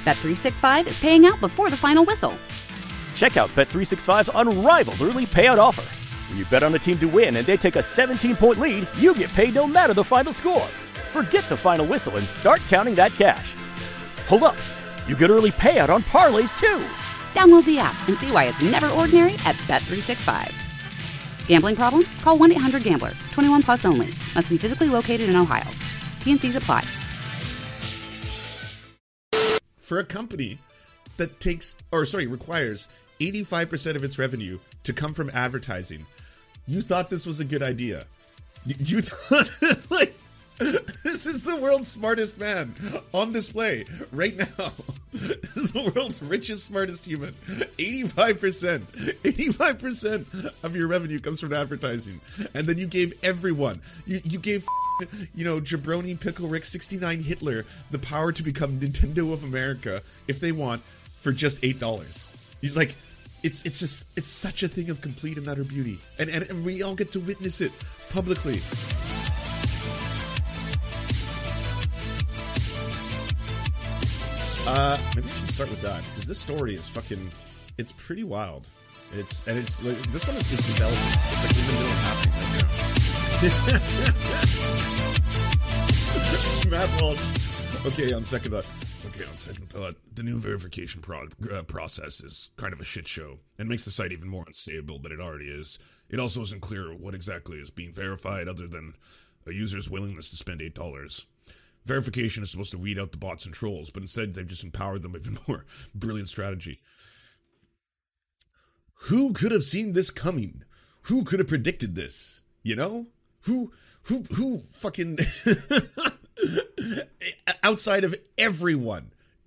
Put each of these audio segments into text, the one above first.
Bet365 is paying out before the final whistle. Check out Bet365's unrivaled early payout offer. When you bet on a team to win and they take a 17-point lead, you get paid no matter the final score. Forget the final whistle and start counting that cash. Hold up, you get early payout on parlays too. Download the app and see why it's never ordinary at Bet365. Gambling problem? Call 1-800-GAMBLER. 21 plus only. Must be physically located in Ohio. T&Cs apply. For a company that requires 85% of its revenue to come from advertising, you thought this was a good idea. You thought, like, this is the world's smartest man on display right now. This is the world's richest, smartest human. 85% of your revenue comes from advertising. And then you gave everyone, you gave, Jabroni Pickle Rick 69 Hitler the power to become Nintendo of America if they want for just $8. He's like, it's such a thing of complete and utter beauty. And we all get to witness it publicly. Maybe we should start with that, because this story is it's pretty wild. This one is developing. It's like in the middle of happening right now. Matt Walsh. Okay, on second thought, the new verification process is kind of a shit show and makes the site even more unstable than it already is. It also isn't clear what exactly is being verified other than a user's willingness to spend $8. Verification is supposed to weed out the bots and trolls, but instead they've just empowered them with even more. Brilliant strategy. Who could have seen this coming? Who could have predicted this? You know? Who fucking... outside of everyone.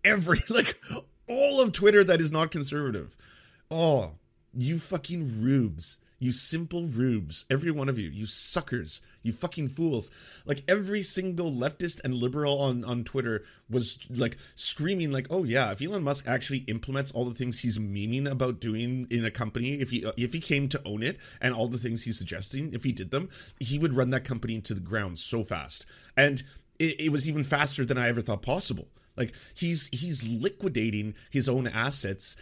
All of Twitter that is not conservative. Oh, you fucking rubes. You simple rubes. Every one of you. You suckers. You fucking fools. Like, every single leftist and liberal on Twitter was, like, screaming, like, oh yeah, if Elon Musk actually implements all the things he's memeing about doing in a company, if he came to own it, and all the things he's suggesting, if he did them, he would run that company into the ground so fast. And it was even faster than I ever thought possible. Like, he's liquidating his own assets,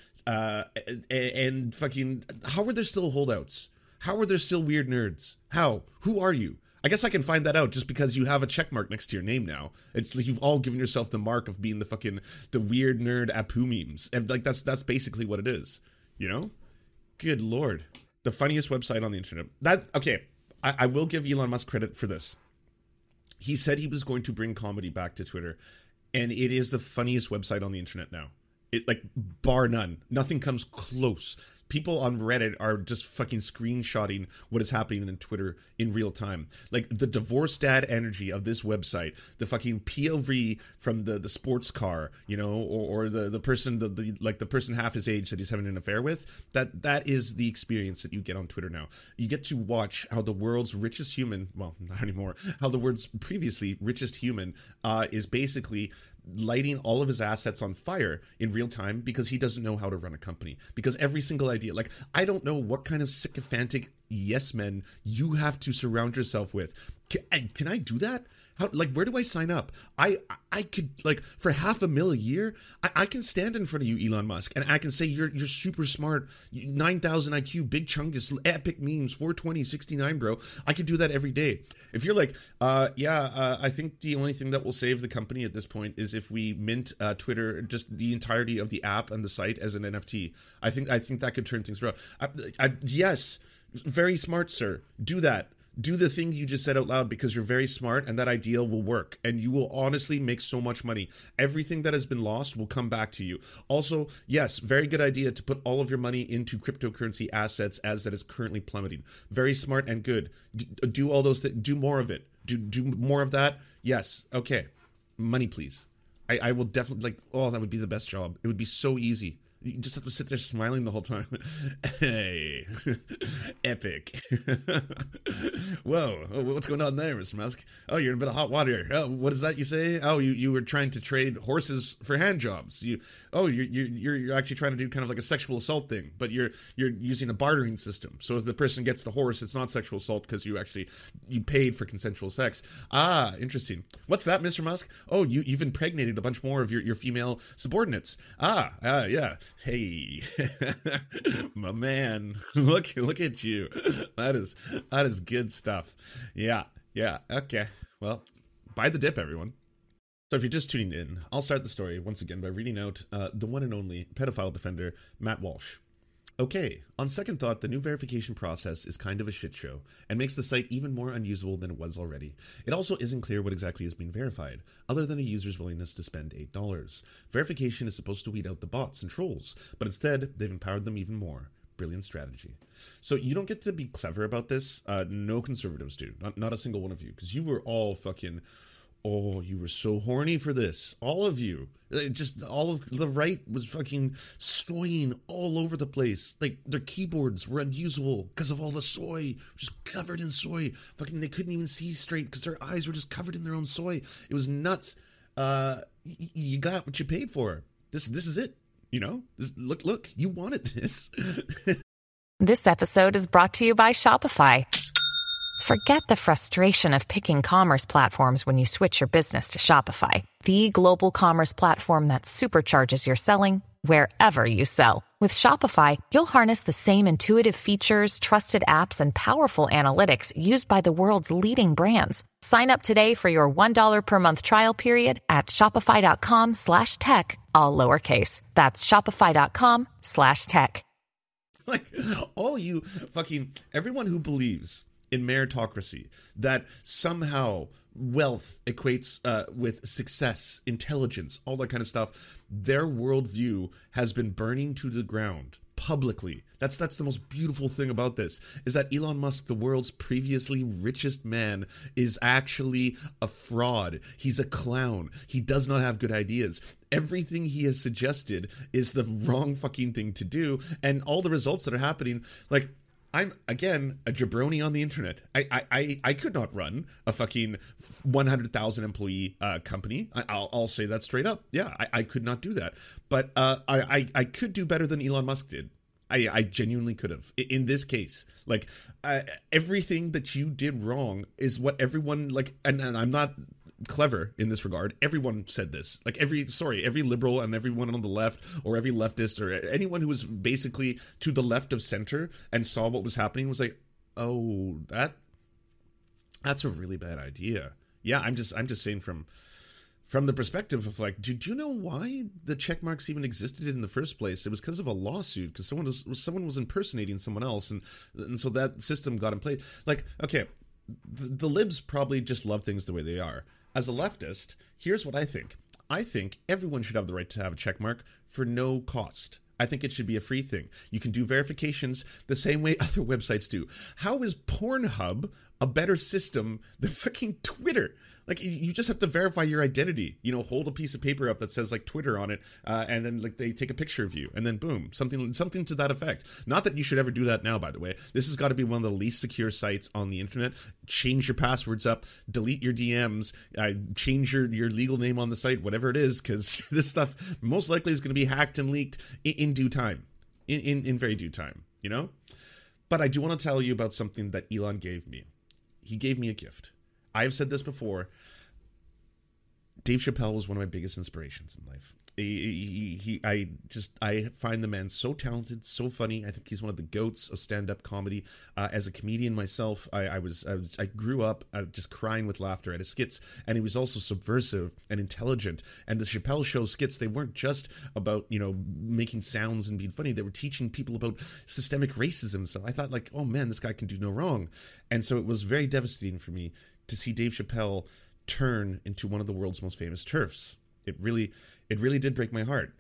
and fucking, how are there still holdouts? How are there still weird nerds? How? Who are you? I guess I can find that out just because you have a check mark next to your name now. It's like you've all given yourself the mark of being the weird nerd Apu memes. And like, that's basically what it is. You know? Good Lord. The funniest website on the internet. I will give Elon Musk credit for this. He said he was going to bring comedy back to Twitter, and it is the funniest website on the internet now. It, like, bar none. Nothing comes close. People on Reddit are just fucking screenshotting what is happening in Twitter in real time. Like, the divorce dad energy of this website, the fucking POV from the sports car, you know, or the person, the person half his age that he's having an affair with, that is the experience that you get on Twitter now. You get to watch how the world's richest human, well, not anymore, how the world's previously richest human is basically lighting all of his assets on fire in real time because he doesn't know how to run a company. Because every single idea, like, I don't know what kind of sycophantic yes men you have to surround yourself with. Can I do that? How, like, where do I sign up? I could, like, for $500,000 a year, I can stand in front of you, Elon Musk, and I can say you're super smart, 9,000 IQ, big chungus, epic memes, 420, 69, bro. I could do that every day. If you're like, I think the only thing that will save the company at this point is if we mint Twitter, just the entirety of the app and the site as an NFT. I think that could turn things around. Yes, very smart, sir. Do that. Do the thing you just said out loud because you're very smart and that idea will work and you will honestly make so much money. Everything that has been lost will come back to you. Also, yes, very good idea to put all of your money into cryptocurrency assets as that is currently plummeting. Very smart and good. Do all those things. Do more of it. Do more of that. Yes. Okay. Money, please. I will definitely, like, oh, that would be the best job. It would be so easy. You just have to sit there smiling the whole time. Hey, epic. Whoa, what's going on there, Mr. Musk? Oh, you're in a bit of hot water. Oh, what is that you say? Oh, you were trying to trade horses for hand jobs. You're actually trying to do kind of like a sexual assault thing, but you're using a bartering system. So if the person gets the horse, it's not sexual assault because you paid for consensual sex. Ah, interesting. What's that, Mr. Musk? Oh, you've impregnated a bunch more of your female subordinates. Yeah. Hey, my man, look at you. That is good stuff. Yeah. Okay. Well, buy the dip, everyone. So if you're just tuning in, I'll start the story once again by reading out the one and only pedophile defender, Matt Walsh. Okay, on second thought, the new verification process is kind of a shit show and makes the site even more unusable than it was already. It also isn't clear what exactly is being verified, other than a user's willingness to spend $8. Verification is supposed to weed out the bots and trolls, but instead, they've empowered them even more. Brilliant strategy. So you don't get to be clever about this. No conservatives do. Not a single one of you, because you were all fucking... Oh, you were so horny for this. All of you. Just all of the right was fucking soying all over the place. Like, their keyboards were unusable because of all the soy. Just covered in soy. Fucking, they couldn't even see straight because their eyes were just covered in their own soy. It was nuts. You got what you paid for. This is it. You know? Look, you wanted this. This episode is brought to you by Shopify. Forget the frustration of picking commerce platforms when you switch your business to Shopify, the global commerce platform that supercharges your selling wherever you sell. With Shopify, you'll harness the same intuitive features, trusted apps, and powerful analytics used by the world's leading brands. Sign up today for your $1 per month trial period at shopify.com/tech, all lowercase. That's shopify.com/tech. Like, all you fucking, everyone who believes in meritocracy, that somehow wealth equates with success, intelligence, all that kind of stuff, their worldview has been burning to the ground publicly. That's the most beautiful thing about this, is that Elon Musk, the world's previously richest man, is actually a fraud. He's a clown. He does not have good ideas. Everything he has suggested is the wrong fucking thing to do, and all the results that are happening, like, I'm, again, a jabroni on the internet. I could not run a fucking 100,000 employee company. I'll say that straight up. Yeah, I could not do that. But I could do better than Elon Musk did. I genuinely could have. In this case, like, everything that you did wrong is what everyone, like, and I'm not clever in this regard. Everyone said this. Like, every liberal and everyone on the left, or every leftist, or anyone who was basically to the left of center and saw what was happening was like, oh, that's a really bad idea. Yeah, I'm just saying from the perspective of, like, do you know why the check marks even existed in the first place? It was because of a lawsuit, because someone was impersonating someone else, and so that system got in place. Like, okay, the libs probably just love things the way they are. As a leftist, here's what I think. I think everyone should have the right to have a check mark for no cost. I think it should be a free thing. You can do verifications the same way other websites do. How is Pornhub a better system than fucking Twitter? Like, you just have to verify your identity. You know, hold a piece of paper up that says, like, Twitter on it, and then, like, they take a picture of you, and then boom, something to that effect. Not that you should ever do that now, by the way. This has got to be one of the least secure sites on the internet. Change your passwords up, delete your DMs, change your legal name on the site, whatever it is, because this stuff most likely is going to be hacked and leaked in due time, in very due time, you know? But I do want to tell you about something that Elon gave me. He gave me a gift. I've said this before. Dave Chappelle was one of my biggest inspirations in life. I find the man so talented, so funny. I think he's one of the goats of stand-up comedy. As a comedian myself, I grew up just crying with laughter at his skits, and he was also subversive and intelligent. And the Chappelle Show skits, they weren't just about, you know, making sounds and being funny. They were teaching people about systemic racism. So I thought, like, oh man, this guy can do no wrong. And so it was very devastating for me to see Dave Chappelle turn into one of the world's most famous TERFs. It really did break my heart.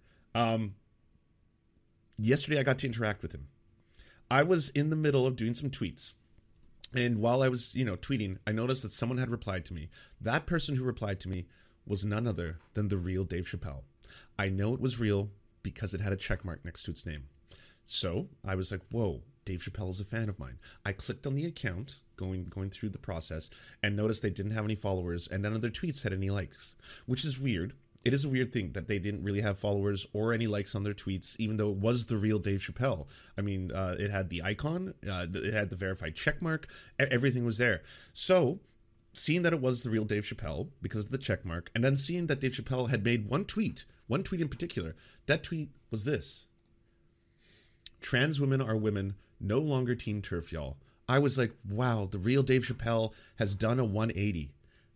Yesterday I got to interact with him. I was in the middle of doing some tweets, and while I was, tweeting, I noticed that someone had replied to me. That person who replied to me was none other than the real Dave Chappelle. I know it was real because it had a check mark next to its name. So I was like, whoa, Dave Chappelle is a fan of mine. I clicked on the account, going through the process, and noticed they didn't have any followers, and none of their tweets had any likes, which is weird. It is a weird thing that they didn't really have followers or any likes on their tweets, even though it was the real Dave Chappelle. I mean, it had the icon, it had the verified check mark, everything was there. So, seeing that it was the real Dave Chappelle because of the check mark, and then seeing that Dave Chappelle had made one tweet in particular, that tweet was this: "Trans women are women, no longer Team TERF, y'all." I was like, wow, the real Dave Chappelle has done a 180.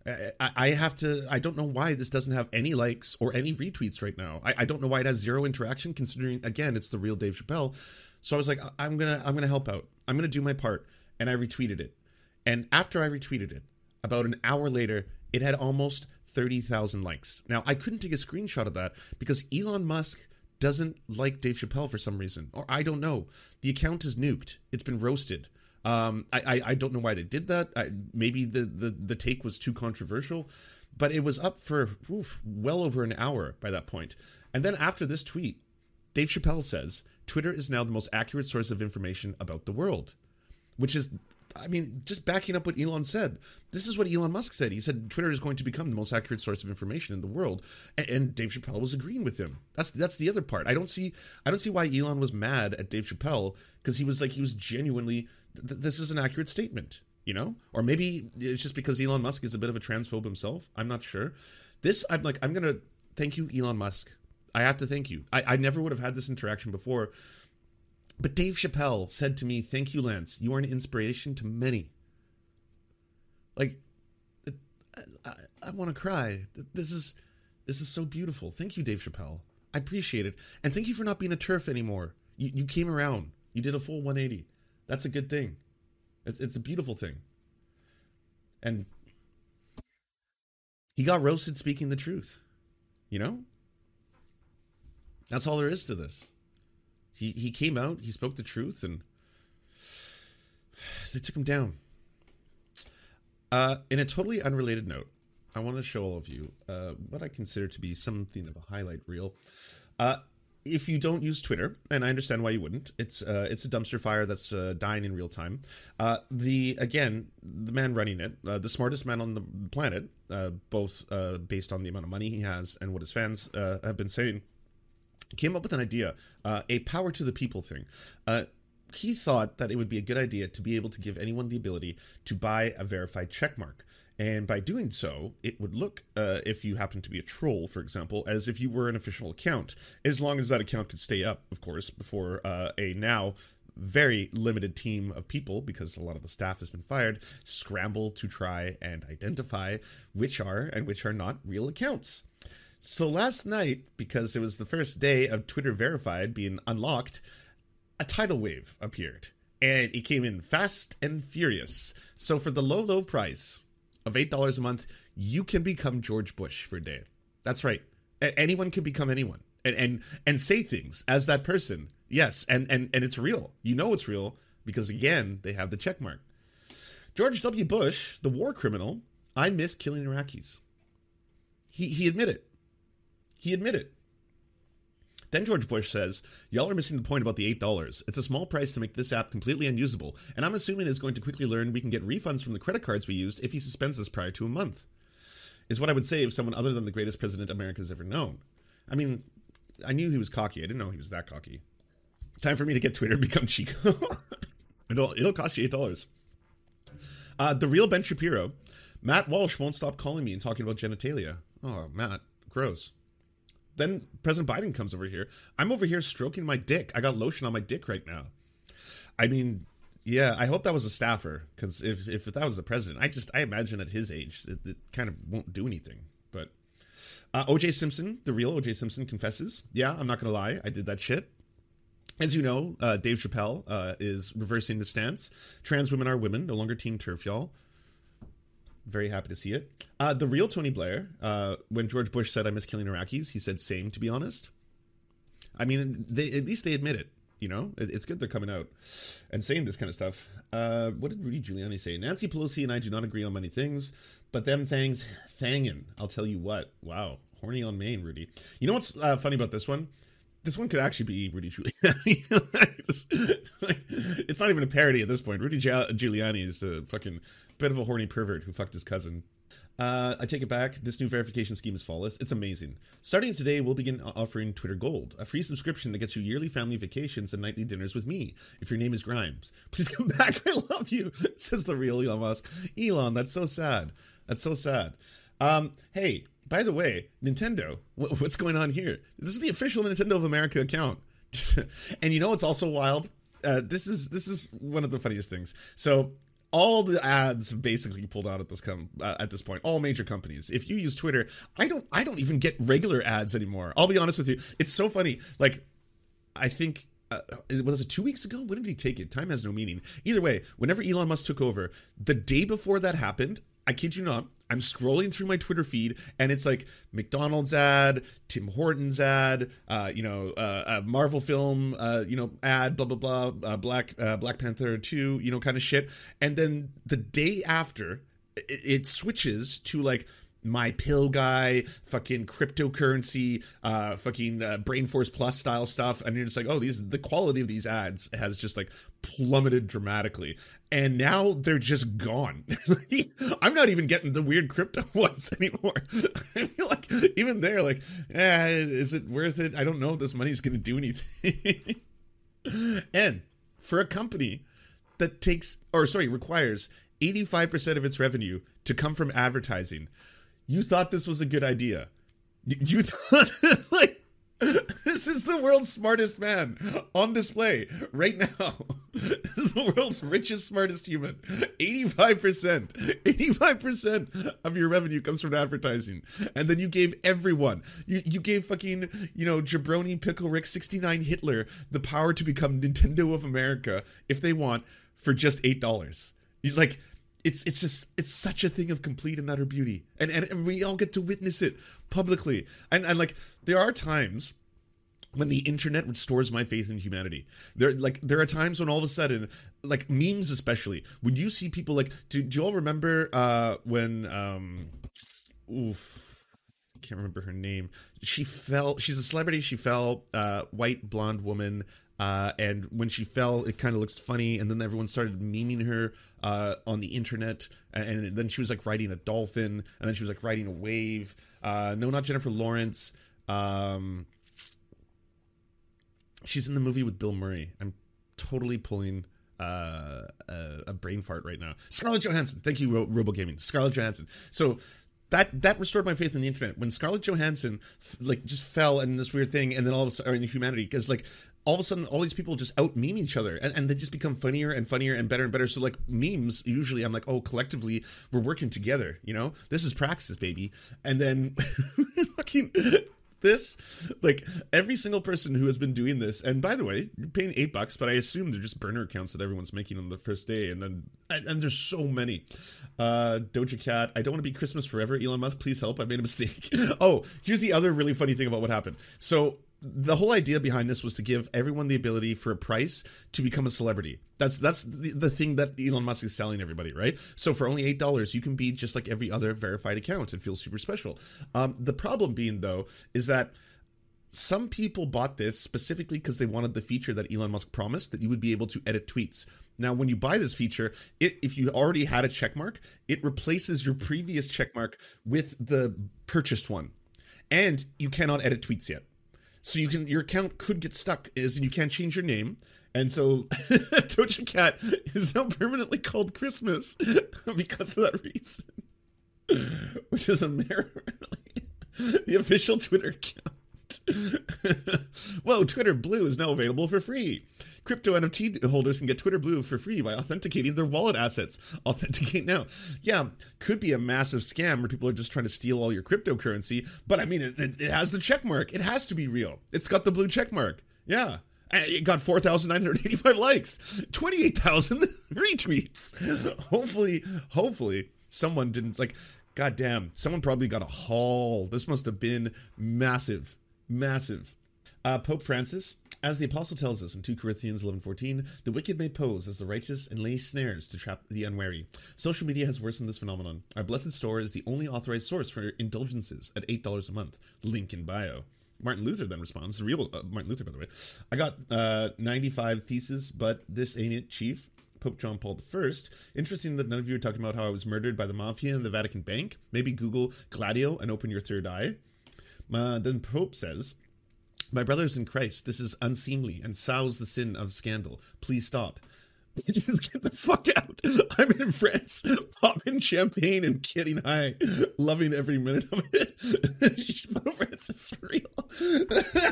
I don't know why this doesn't have any likes or any retweets right now. I don't know why it has zero interaction, considering, again, it's the real Dave Chappelle. So I was like, I'm gonna help out. I'm gonna do my part. And I retweeted it. And after I retweeted it, about an hour later, it had almost 30,000 likes. Now, I couldn't take a screenshot of that because Elon Musk doesn't like Dave Chappelle for some reason. Or I don't know. The account is nuked. It's been roasted. I don't know why they did that. Maybe the take was too controversial, but it was up for well over an hour by that point. And then after this tweet, Dave Chappelle says, "Twitter is now the most accurate source of information about the world," which is, I mean, just backing up what Elon said. This is what Elon Musk said. He said Twitter is going to become the most accurate source of information in the world, and Dave Chappelle was agreeing with him. That's the other part. I don't see why Elon was mad at Dave Chappelle, because he was genuinely, this is an accurate statement, you know? Or maybe it's just because Elon Musk is a bit of a transphobe himself. I'm not sure. I'm going to thank you, Elon Musk. I have to thank you. I never would have had this interaction before. But Dave Chappelle said to me, "Thank you, Lance. You are an inspiration to many." Like, I want to cry. This is so beautiful. Thank you, Dave Chappelle. I appreciate it. And thank you for not being a TERF anymore. You came around. You did a full 180. That's a good thing. It's a beautiful thing. And he got roasted speaking the truth. You know? That's all there is to this. He came out, he spoke the truth, and they took him down. In a totally unrelated note, I want to show all of you what I consider to be something of a highlight reel. If you don't use Twitter, and I understand why you wouldn't, it's a dumpster fire that's dying in real time. The man running it, the smartest man on the planet, both based on the amount of money he has and what his fans have been saying, came up with an idea, a power to the people thing. He thought that it would be a good idea to be able to give anyone the ability to buy a verified checkmark. And by doing so, it would look, if you happen to be a troll, for example, as if you were an official account, as long as that account could stay up, of course, before a now very limited team of people, because a lot of the staff has been fired, scramble to try and identify which are and which are not real accounts. So last night, because it was the first day of Twitter Verified being unlocked, a tidal wave appeared, and it came in fast and furious. So for the low price of $8 a month, you can become George Bush for a day. That's right. Anyone can become anyone and say things as that person. Yes, and it's real. You know it's real because, again, they have the check mark. George W. Bush, the war criminal, I miss killing Iraqis. He admitted. He admitted. Then George Bush says, "Y'all are missing the point about the $8. It's a small price to make this app completely unusable, and I'm assuming is going to quickly learn we can get refunds from the credit cards we used if he suspends this prior to a month." Is what I would say if someone other than the greatest president America's ever known. I mean, I knew he was cocky. I didn't know he was that cocky. Time for me to get Twitter and become Chico. It'll cost you $8. The real Ben Shapiro. Matt Walsh won't stop calling me and talking about genitalia. Oh, Matt, gross. Then President Biden comes over here. I'm over here stroking my dick. I got lotion on my dick right now. I mean, yeah, I hope that was a staffer, because if that was the president, I imagine at his age, it kind of won't do anything. But O.J. Simpson, the real O.J. Simpson, confesses, "Yeah, I'm not going to lie, I did that shit." As you know, Dave Chappelle is reversing the stance. Trans women are women, no longer Team TERF, y'all. Very happy to see it. The real Tony Blair, when George Bush said, "I miss killing Iraqis," he said, "Same, to be honest." I mean, at least they admit it, you know? It's good they're coming out and saying this kind of stuff. What did Rudy Giuliani say? "Nancy Pelosi and I do not agree on many things, but them things thangin'. I'll tell you what." Wow. Horny on Maine, Rudy. You know what's funny about this one? This one could actually be Rudy Giuliani. It's not even a parody at this point. Rudy Giuliani is a fucking bit of a horny pervert who fucked his cousin. I take it back. This new verification scheme is flawless. It's amazing. Starting today, we'll begin offering Twitter Gold, a free subscription that gets you yearly family vacations and nightly dinners with me. If your name is Grimes, please come back. I love you, says the real Elon Musk. Elon, that's so sad. That's so sad. Hey, by the way, Nintendo, what's going on here? This is the official Nintendo of America account. And you know what's also wild? This is one of the funniest things. So all the ads have basically pulled out at this point. All major companies. If you use Twitter, I don't even get regular ads anymore. I'll be honest with you. It's so funny. Like, I think was it 2 weeks ago? When did he take it? Time has no meaning. Either way, whenever Elon Musk took over, the day before that happened, I kid you not, I'm scrolling through my Twitter feed and it's like McDonald's ad, Tim Hortons ad, a Marvel film, ad, blah, blah, blah, Black Panther 2, kind of shit. And then the day after, it switches to like My Pill Guy, fucking cryptocurrency, Brainforce Plus style stuff. And you're just like, oh, the quality of these ads has just like plummeted dramatically. And now they're just gone. I'm not even getting the weird crypto ones anymore. I feel like even they're like, is it worth it? I don't know if this money's going to do anything. And for a company that requires 85% of its revenue to come from advertising, you thought this was a good idea. You thought, like, this is the world's smartest man on display right now. This is the world's richest, smartest human. 85% of your revenue comes from advertising. And then you gave everyone, you gave fucking, Jabroni Pickle Rick 69 Hitler the power to become Nintendo of America if they want for just $8. He's like, it's such a thing of complete and utter beauty, and we all get to witness it publicly. And like, there are times when the internet restores my faith in humanity. There are times when all of a sudden, like memes especially, when you see people like, do you all remember when can't remember her name. She's a celebrity. She fell, white blonde woman. And when she fell, it kind of looks funny. And then everyone started memeing her on the internet. And then she was like riding a dolphin. And then she was like riding a wave. No, not Jennifer Lawrence. She's in the movie with Bill Murray. I'm totally pulling a brain fart right now. Scarlett Johansson. Thank you, RoboGaming. Scarlett Johansson. So that restored my faith in the internet when Scarlett Johansson just fell in this weird thing, and then all of a sudden, in humanity, because like all of a sudden all these people just out meme each other, and they just become funnier and funnier and better and better. So like memes, usually I'm like, oh, collectively we're working together, this is praxis, baby. And then fucking this, like every single person who has been doing this, and by the way, you're paying $8, but I assume they're just burner accounts that everyone's making on the first day, and there's so many. Doja Cat, I don't want to be Christmas forever. Elon Musk, please help, I made a mistake. Oh, here's the other really funny thing about what happened. So the whole idea behind this was to give everyone the ability for a price to become a celebrity. That's the thing that Elon Musk is selling everybody, right? So for only $8, you can be just like every other verified account and feel super special. The problem being, though, is that some people bought this specifically because they wanted the feature that Elon Musk promised, that you would be able to edit tweets. Now, when you buy this feature, if you already had a checkmark, it replaces your previous checkmark with the purchased one. And you cannot edit tweets yet. So your account could get stuck, and you can't change your name. And so Doja Cat is now permanently called Christmas because of that reason. Which is the official Twitter account. Whoa, Twitter Blue is now available for free. Crypto NFT holders can get Twitter Blue for free by authenticating their wallet assets. Authenticate now. Yeah, could be a massive scam where people are just trying to steal all your cryptocurrency, but I mean, it has the check mark. It has to be real. It's got the blue check mark. Yeah. It got 4,985 likes, 28,000 retweets. Hopefully someone didn't, like, goddamn, someone probably got a haul. This must have been massive. Pope Francis, as the apostle tells us in 2 Corinthians 11:14, the wicked may pose as the righteous and lay snares to trap the unwary. Social media has worsened this phenomenon. Our blessed store is the only authorized source for indulgences at $8 a month. Link in bio. Martin Luther then responds, the real Martin Luther, by the way. I got 95 theses, but this ain't it, Chief. Pope John Paul I. Interesting that none of you are talking about how I was murdered by the mafia in the Vatican Bank. Maybe Google Gladio and open your third eye. Then Pope says, my brothers in Christ, this is unseemly and sows the sin of scandal. Please stop. Just get the fuck out. I'm in France, popping champagne and getting high, loving every minute of it. Pope Francis is real.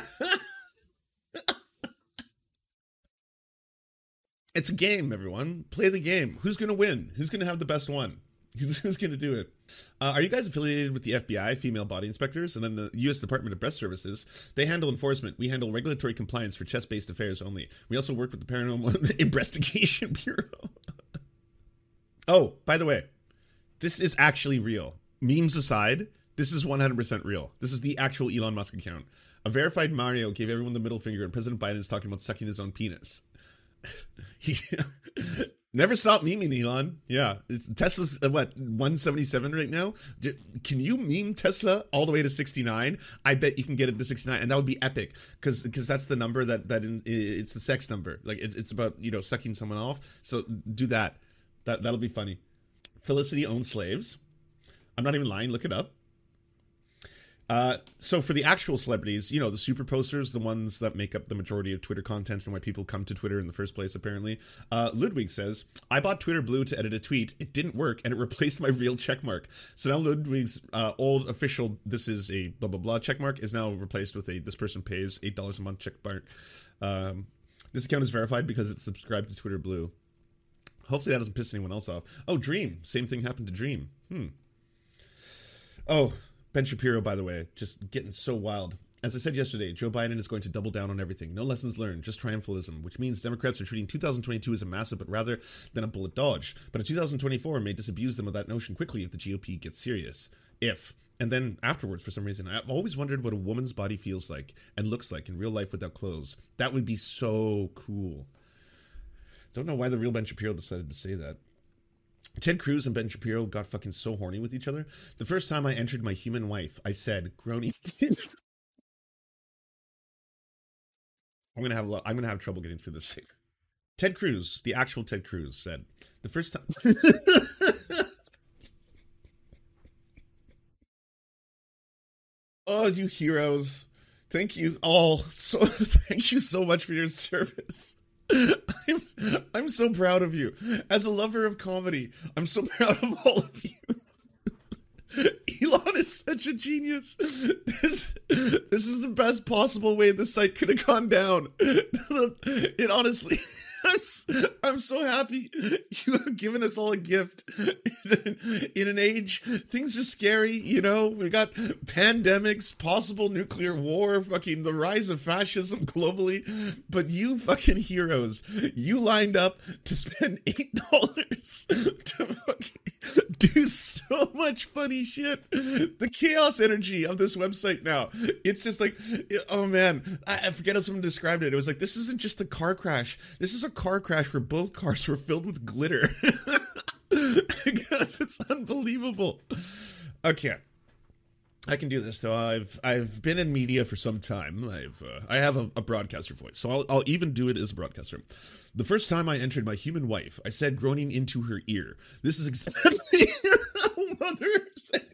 It's a game, everyone. Play the game. Who's going to win? Who's going to have the best one? Who's going to do it? Are you guys affiliated with the FBI, female body inspectors, and then the U.S. Department of Breast Services? They handle enforcement. We handle regulatory compliance for chest-based affairs only. We also work with the Paranormal Investigation Bureau. Oh, by the way, this is actually real. Memes aside, this is 100% real. This is the actual Elon Musk account. A verified Mario gave everyone the middle finger, and President Biden is talking about sucking his own penis. He never stop memeing, Elon. Yeah, Tesla's what, 177 right now. Can you meme Tesla all the way to 69? I bet you can get it to 69, and that would be epic because that's the number it's the sex number. Like it's about, you know, sucking someone off. So do that. That'll be funny. Felicity owns slaves. I'm not even lying. Look it up. So for the actual celebrities, you know, the super posters, the ones that make up the majority of Twitter content and why people come to Twitter in the first place, apparently. Ludwig says, I bought Twitter Blue to edit a tweet. It didn't work, and it replaced my real checkmark. So now Ludwig's old official, this is a blah, blah, blah checkmark is now replaced with this person pays $8 a month checkmark. This account is verified because it's subscribed to Twitter Blue. Hopefully that doesn't piss anyone else off. Oh, Dream. Same thing happened to Dream. Oh, Ben Shapiro, by the way, just getting so wild. As I said yesterday, Joe Biden is going to double down on everything. No lessons learned, just triumphalism, which means Democrats are treating 2022 as a massive, but rather than a bullet dodge. But in 2024 may disabuse them of that notion quickly if the GOP gets serious. And then afterwards, for some reason, I've always wondered what a woman's body feels like and looks like in real life without clothes. That would be so cool. Don't know why the real Ben Shapiro decided to say that. Ted Cruz and Ben Shapiro got fucking so horny with each other. The first time I entered my human wife, I said, "Groany." I'm gonna have trouble getting through this. Ted Cruz, the actual Ted Cruz, said, the first time. Oh, you heroes! Thank you all thank you so much for your service. I'm so proud of you. As a lover of comedy, I'm so proud of all of you. Elon is such a genius. This is the best possible way the site could have gone down. It honestly, I'm so happy you have given us all a gift. In an age, things are scary, you know, we got pandemics, possible nuclear war, fucking the rise of fascism globally, but you fucking heroes, you lined up to spend $8 to fucking do so much funny shit. The chaos energy of this website now, it's just like, oh man, I forget how someone described it. It was like, this isn't just a car crash, this is a car crash where both cars were filled with glitter. Because it's unbelievable. Okay, I can do this. So I've been in media for some time. I have a broadcaster voice, so I'll even do it as a broadcaster. The first time I entered my human wife, I said, groaning into her ear. This is exactly how mother said.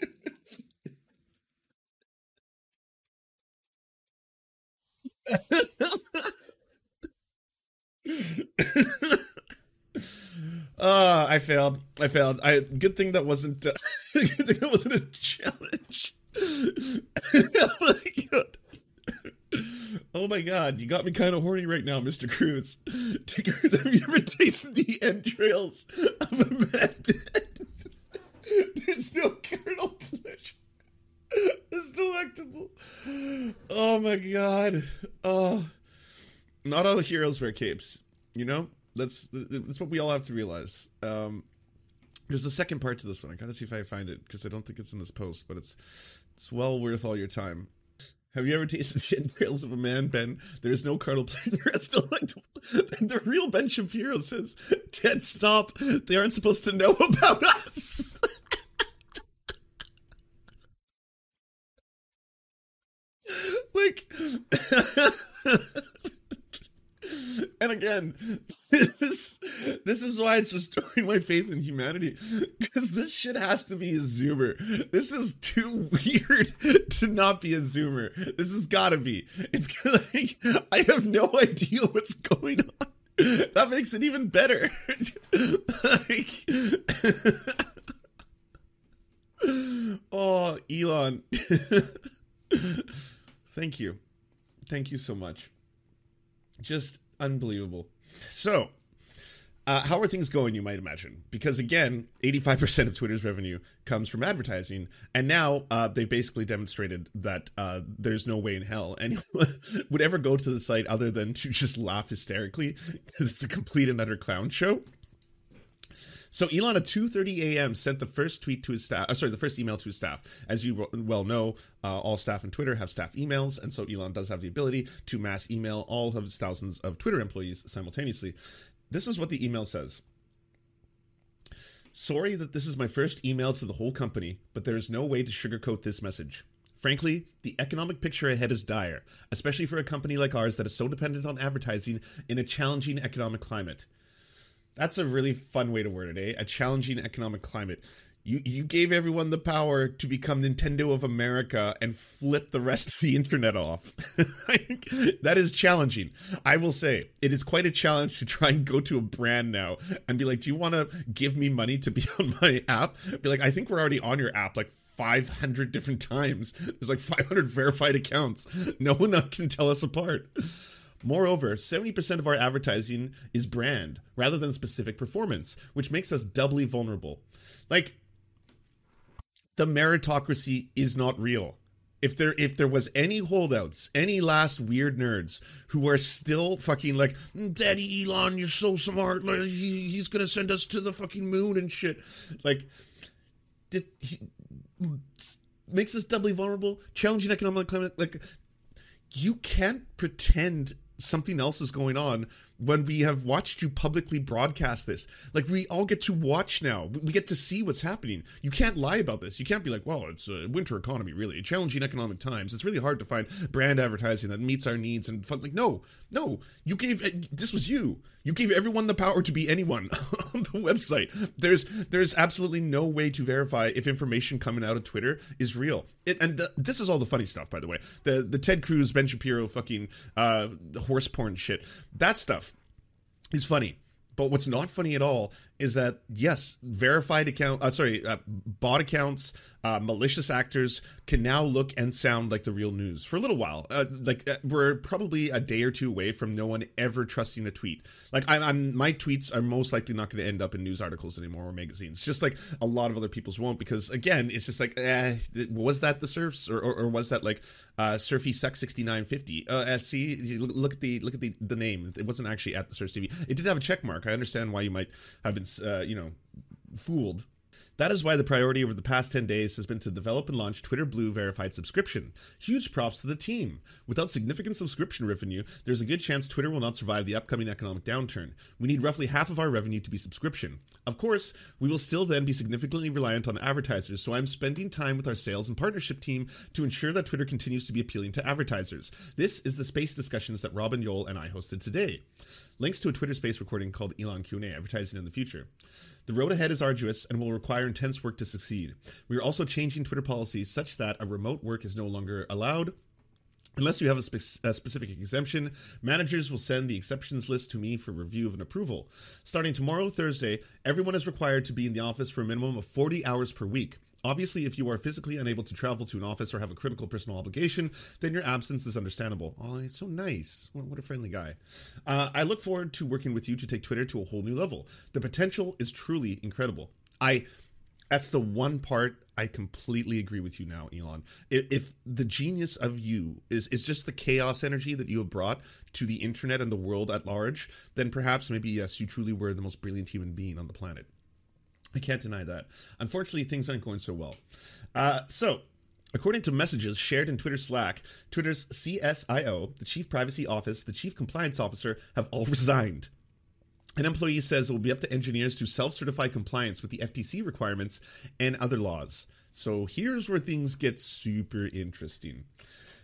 I failed. Good thing that wasn't. Good thing that wasn't a challenge. Oh my god. Oh my god, you got me kind of horny right now, Mr. Cruz. Cruz, have you ever tasted the entrails of a mad bed? There's no kernel pleasure. It's delectable. Oh my god. Oh, not all the heroes wear capes. You know, that's what we all have to realize. There's a second part to this one. I gotta see if I find it because I don't think it's in this post, but it's well worth all your time. Have you ever tasted the entrails of a man, Ben? There's no kernel pleasure. That's delectable. The real Ben Shapiro says, "Ted, stop. They aren't supposed to know about us." Like, again. This is why it's restoring my faith in humanity, because this shit has to be a Zoomer. This is too weird to not be a Zoomer. This has got to be. It's like, I have no idea what's going on. That makes it even better. Like, oh, Elon. Thank you so much. Just unbelievable. So, how are things going, you might imagine? Because again, 85% of Twitter's revenue comes from advertising, and now they've basically demonstrated that there's no way in hell anyone would ever go to the site other than to just laugh hysterically, because it's a complete and utter clown show. So Elon at 2:30 a.m. sent the first tweet to his staff. The first email to his staff. As you well know, all staff in Twitter have staff emails, and so Elon does have the ability to mass email all of his thousands of Twitter employees simultaneously. This is what the email says. Sorry that this is my first email to the whole company, but there is no way to sugarcoat this message. Frankly, the economic picture ahead is dire, especially for a company like ours that is so dependent on advertising in a challenging economic climate. That's a really fun way to word it, eh? A challenging economic climate. You gave everyone the power to become Nintendo of America and flip the rest of the internet off. That is challenging. I will say, it is quite a challenge to try and go to a brand now and be like, do you want to give me money to be on my app? Be like, I think we're already on your app like 500 different times. There's like 500 verified accounts. No one can tell us apart. Moreover, 70% of our advertising is brand rather than specific performance, which makes us doubly vulnerable. Like, the meritocracy is not real. If there was any holdouts, any last weird nerds who are still fucking like, Daddy Elon, you're so smart, like, he's gonna send us to the fucking moon and shit, like, makes us doubly vulnerable. Challenging economic climate, like, you can't pretend something else is going on when we have watched you publicly broadcast this. Like, we all get to watch now. We get to see what's happening. You can't lie about this. You can't be like, well, it's a winter economy, really. Challenging economic times. It's really hard to find brand advertising that meets our needs and fun. Like, no. You gave, this was you. You gave everyone the power to be anyone on the website. There's absolutely no way to verify if information coming out of Twitter is real. This is all the funny stuff, by the way. The Ted Cruz, Ben Shapiro fucking horse porn shit. That stuff is funny. But what's not funny at all is that, yes, verified bot accounts, malicious actors can now look and sound like the real news for a little while. We're probably a day or two away from no one ever trusting a tweet. Like, my tweets are most likely not going to end up in news articles anymore or magazines. Just like a lot of other people's won't, because again, it's just like, was that the Surfs or was that like Surfy Suck 6950? See, look at the name. It wasn't actually at the Surfs TV. It did have a check mark. I understand why you might have been, fooled. That is why the priority over the past 10 days has been to develop and launch Twitter Blue verified subscription. Huge props to the team. Without significant subscription revenue, there's a good chance Twitter will not survive the upcoming economic downturn. We need roughly half of our revenue to be subscription. Of course, we will still then be significantly reliant on advertisers, so I'm spending time with our sales and partnership team to ensure that Twitter continues to be appealing to advertisers. This is the space discussions that Robin Yoel and I hosted today. Links to a Twitter space recording called Elon Q&A, Advertising in the Future. The road ahead is arduous and will require intense work to succeed. We are also changing Twitter policies such that a remote work is no longer allowed. Unless you have a specific exemption, managers will send the exceptions list to me for review and approval. Starting tomorrow, Thursday, everyone is required to be in the office for a minimum of 40 hours per week. Obviously, if you are physically unable to travel to an office or have a critical personal obligation, then your absence is understandable. Oh, it's so nice. What a friendly guy. I look forward to working with you to take Twitter to a whole new level. The potential is truly incredible. That's the one part I completely agree with you now, Elon. If the genius of you is just the chaos energy that you have brought to the internet and the world at large, then perhaps maybe, yes, you truly were the most brilliant human being on the planet. I can't deny that. Unfortunately, things aren't going so well. So, according to messages shared in Twitter Slack, Twitter's CSIO, the Chief Privacy Office, the Chief Compliance Officer have all resigned. An employee says it will be up to engineers to self-certify compliance with the FTC requirements and other laws. So here's where things get super interesting.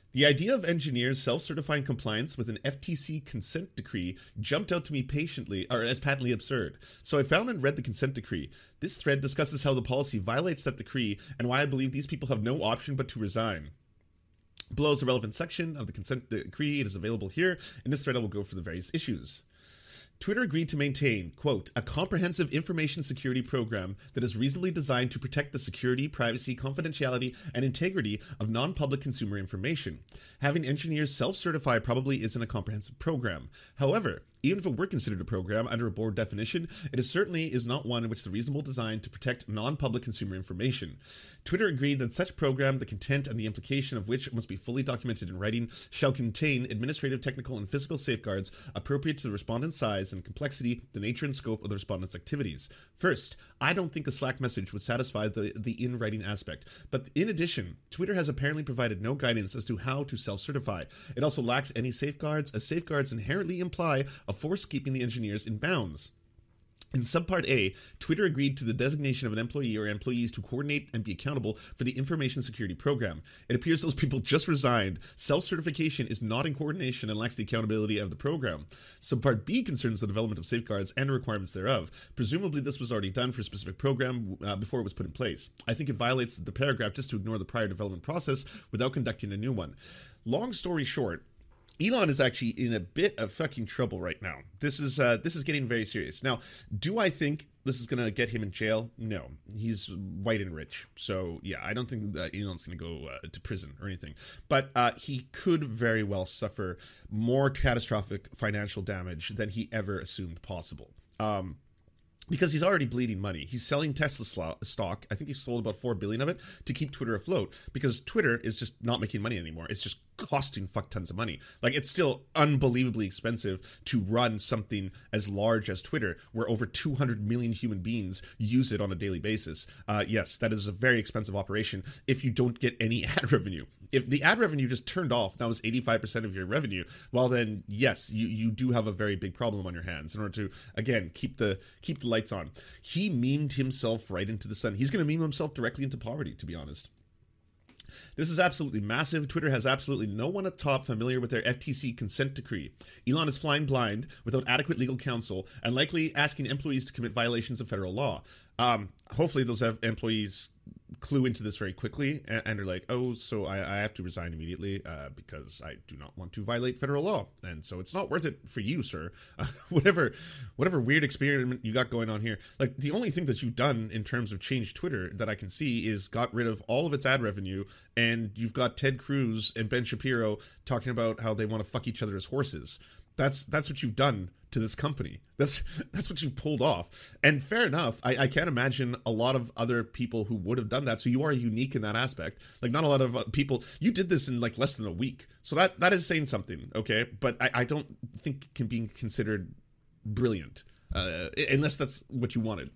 The idea of engineers self-certifying compliance with an FTC consent decree jumped out to me as patently absurd. So I found and read the consent decree. This thread discusses how the policy violates that decree and why I believe these people have no option but to resign. Below is the relevant section of the consent decree. It is available here. In this thread, I will go for the various issues. Twitter agreed to maintain, quote, a comprehensive information security program that is reasonably designed to protect the security, privacy, confidentiality, and integrity of non-public consumer information. Having engineers self-certify probably isn't a comprehensive program. However, even if it were considered a program under a board definition, it certainly is not one in which the reasonable design to protect non-public consumer information. Twitter agreed that such program, the content and the implication of which must be fully documented in writing, shall contain administrative, technical, and physical safeguards appropriate to the respondent's size and complexity, the nature and scope of the respondent's activities. First, I don't think a Slack message would satisfy the in-writing aspect, but in addition, Twitter has apparently provided no guidance as to how to self-certify. It also lacks any safeguards, as safeguards inherently imply a force keeping the engineers in bounds. In subpart A, Twitter agreed to the designation of an employee or employees to coordinate and be accountable for the information security program. It appears those people just resigned. Self-certification is not in coordination and lacks the accountability of the program. Subpart B concerns the development of safeguards and requirements thereof. Presumably this was already done for a specific program before it was put in place. I think it violates the paragraph just to ignore the prior development process without conducting a new one. Long story short, Elon is actually in a bit of fucking trouble right now. This is getting very serious. Now, do I think this is going to get him in jail? No. He's white and rich. So, yeah, I don't think Elon's going to go to prison or anything. But he could very well suffer more catastrophic financial damage than he ever assumed possible. Because he's already bleeding money. He's selling Tesla stock. I think he sold about 4 billion of it to keep Twitter afloat, because Twitter is just not making money anymore. It's just costing fuck tons of money. Like, it's still unbelievably expensive to run something as large as Twitter, where over 200 million human beings use it on a daily basis. Yes, that is a very expensive operation if you don't get any ad revenue. If the ad revenue just turned off, that was 85% of your revenue, well then, yes, you do have a very big problem on your hands in order to, again, keep the lights on. He memed himself right into the sun. He's going to meme himself directly into poverty, to be honest. This is absolutely massive. Twitter has absolutely no one at top familiar with their FTC consent decree. Elon is flying blind without adequate legal counsel and likely asking employees to commit violations of federal law. Hopefully those employees clue into this very quickly and are like, oh, so I have to resign immediately because I do not want to violate federal law. And so it's not worth it for you, sir. Whatever weird experiment you got going on here. Like, the only thing that you've done in terms of change Twitter that I can see is got rid of all of its ad revenue, and you've got Ted Cruz and Ben Shapiro talking about how they want to fuck each other as horses. That's what you've done to this company. That's what you pulled off. And fair enough, I can't imagine a lot of other people who would have done that. So you are unique in that aspect. Like, not a lot of people, you did this in like less than a week. So that is saying something, okay? But I don't think it can be considered brilliant, unless that's what you wanted.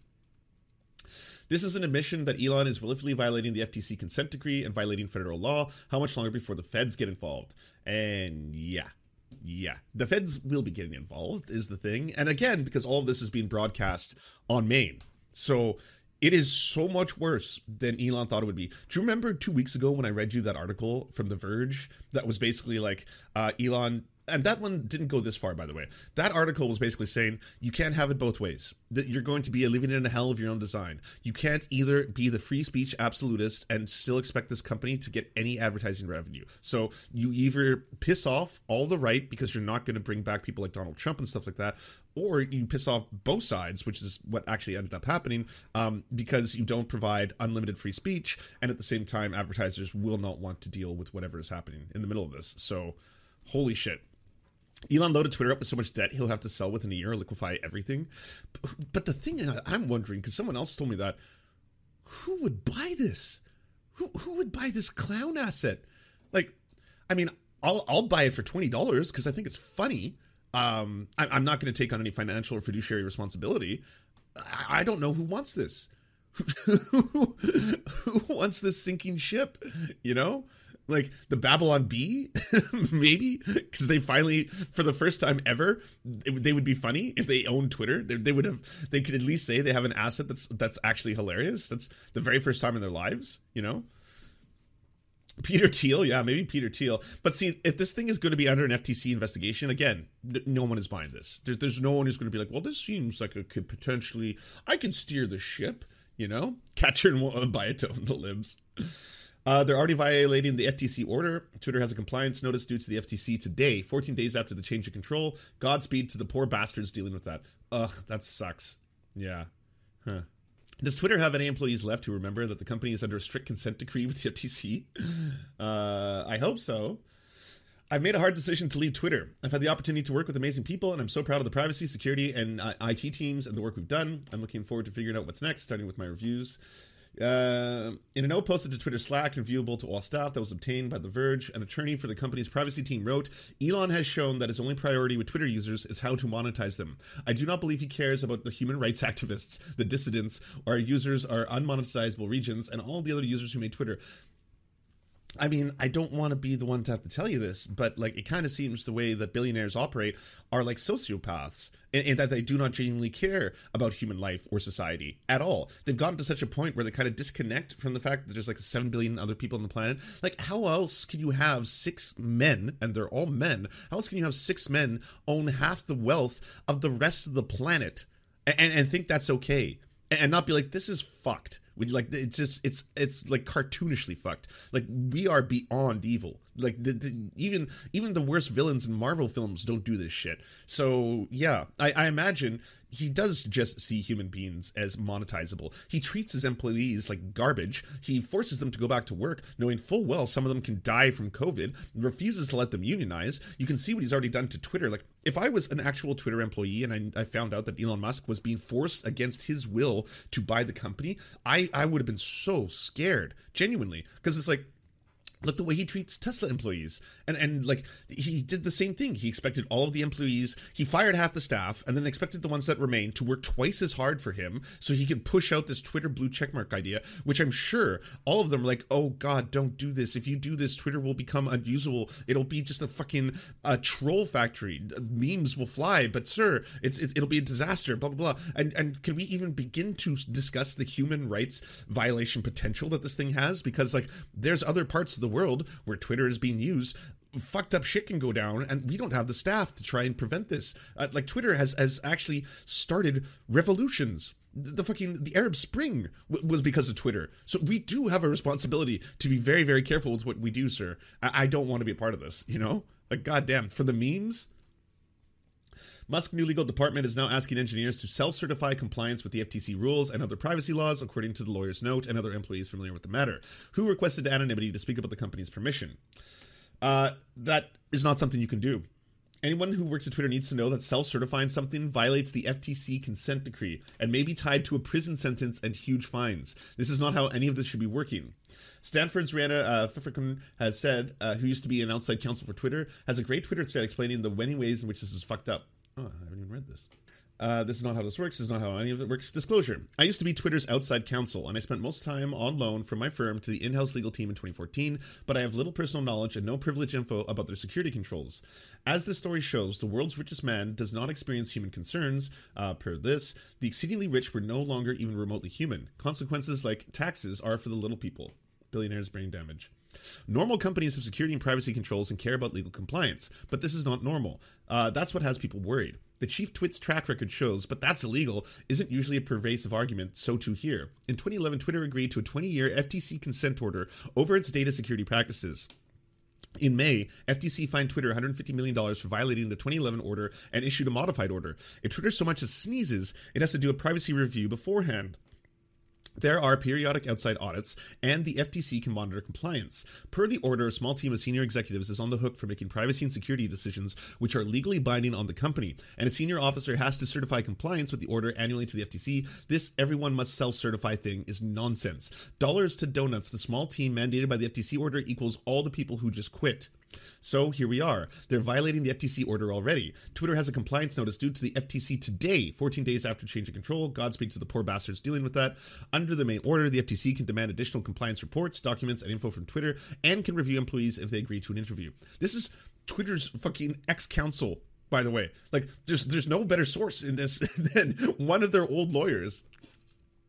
This is an admission that Elon is willfully violating the FTC consent decree and violating federal law. How much longer before the feds get involved? And yeah, the feds will be getting involved is the thing. And again, because all of this is being broadcast on Maine. So it is so much worse than Elon thought it would be. Do you remember 2 weeks ago when I read you that article from The Verge that was basically like Elon... And that one didn't go this far, by the way. That article was basically saying you can't have it both ways. That you're going to be living in a hell of your own design. You can't either be the free speech absolutist and still expect this company to get any advertising revenue. So you either piss off all the right because you're not going to bring back people like Donald Trump and stuff like that, or you piss off both sides, which is what actually ended up happening, because you don't provide unlimited free speech, and at the same time, advertisers will not want to deal with whatever is happening in the middle of this. So, holy shit. Elon loaded Twitter up with so much debt he'll have to sell within a year or liquefy everything. But the thing I'm wondering, because someone else told me that, who would buy this? Who would buy this clown asset? Like, I mean, I'll buy it for $20 because I think it's funny. I'm not going to take on any financial or fiduciary responsibility. I don't know who wants this. Who wants this sinking ship, you know? Like the Babylon Bee, maybe, because they finally, for the first time ever, they would be funny if they owned Twitter. They could at least say they have an asset that's actually hilarious. That's the very first time in their lives, you know. Peter Thiel, yeah, maybe Peter Thiel. But see, if this thing is going to be under an FTC investigation, again, no one is buying this. There's no one who's going to be like, well, this seems like it could potentially, I could steer the ship, you know? Catcher and buy it to the libs. They're already violating the FTC order. Twitter has a compliance notice due to the FTC today, 14 days after the change of control. Godspeed to the poor bastards dealing with that. Ugh, that sucks. Yeah. Huh. Does Twitter have any employees left who remember that the company is under a strict consent decree with the FTC? I hope so. I've made a hard decision to leave Twitter. I've had the opportunity to work with amazing people, and I'm so proud of the privacy, security, and IT teams and the work we've done. I'm looking forward to figuring out what's next, starting with my reviews. In a note posted to Twitter Slack and viewable to all staff that was obtained by The Verge, an attorney for the company's privacy team wrote, Elon has shown that his only priority with Twitter users is how to monetize them. I do not believe he cares about the human rights activists, the dissidents, or users are unmonetizable regions, and all the other users who made Twitter. I mean, I don't want to be the one to have to tell you this, but like it kind of seems the way that billionaires operate are like sociopaths, in that they do not genuinely care about human life or society at all. They've gotten to such a point where they kind of disconnect from the fact that there's like 7 billion other people on the planet. Like, how else can you have 6 men, and they're all men, how else can you have 6 men own half the wealth of the rest of the planet and think that's okay? And not be like, this is fucked. Like, it's just, it's like cartoonishly fucked. Like, we are beyond evil. Like, even the worst villains in Marvel films don't do this shit. So yeah, I imagine he does just see human beings as monetizable. He treats his employees like garbage. He forces them to go back to work, knowing full well some of them can die from COVID, refuses to let them unionize. You can see what he's already done to Twitter. Like, if I was an actual Twitter employee and I found out that Elon Musk was being forced against his will to buy the company, I would have been so scared, genuinely, because it's like, look the way he treats Tesla employees. And like, he did the same thing. He expected all of the employees, he fired half the staff, and then expected the ones that remained to work twice as hard for him so he could push out this Twitter blue checkmark idea, which I'm sure all of them are like, oh God, don't do this. If you do this, Twitter will become unusable. It'll be just a fucking troll factory. Memes will fly, but sir, it'll be a disaster, blah, blah, blah. And can we even begin to discuss the human rights violation potential that this thing has? Because like, there's other parts of the world where Twitter is being used, fucked up shit can go down, and we don't have the staff to try and prevent this. Like, Twitter has actually started revolutions. The Arab Spring was because of Twitter. So we do have a responsibility to be very, very careful with what we do, sir. I don't want to be a part of this, you know? Like, goddamn, for the memes. Musk's new legal department is now asking engineers to self-certify compliance with the FTC rules and other privacy laws, according to the lawyer's note and other employees familiar with the matter, who requested anonymity to speak about the company's permission. That is not something you can do. Anyone who works at Twitter needs to know that self-certifying something violates the FTC consent decree and may be tied to a prison sentence and huge fines. This is not how any of this should be working. Stanford's Rihanna Pfefferkorn has said, who used to be an outside counsel for Twitter, has a great Twitter thread explaining the many ways in which this is fucked up. Oh, I haven't even read this. This is not how this works. This is not how any of it works. Disclosure. I used to be Twitter's outside counsel, and I spent most time on loan from my firm to the in-house legal team in 2014, but I have little personal knowledge and no privileged info about their security controls. As this story shows, the world's richest man does not experience human concerns. Per this, the exceedingly rich were no longer even remotely human. Consequences like taxes are for the little people. Billionaires' brain damage. Normal companies have security and privacy controls and care about legal compliance, but this is not normal. That's what has people worried. The chief twit's track record shows, but that's illegal, isn't usually a pervasive argument, so too here. In 2011, Twitter agreed to a 20-year FTC consent order over its data security practices. In May, FTC fined Twitter $150 million for violating the 2011 order and issued a modified order. If Twitter so much as sneezes, it has to do a privacy review beforehand. There are periodic outside audits, and the FTC can monitor compliance. Per the order, a small team of senior executives is on the hook for making privacy and security decisions which are legally binding on the company, and a senior officer has to certify compliance with the order annually to the FTC. This everyone must self-certify thing is nonsense. Dollars to donuts, the small team mandated by the FTC order equals all the people who just quit. So here we are. They're violating the FTC order already. Twitter has a compliance notice due to the FTC today, 14 days after change of control. Godspeed to the poor bastards dealing with that. Under the main order, the FTC can demand additional compliance reports, documents, and info from Twitter, and can review employees if they agree to an interview. This is Twitter's fucking ex-counsel, by the way. Like, there's no better source in this than one of their old lawyers.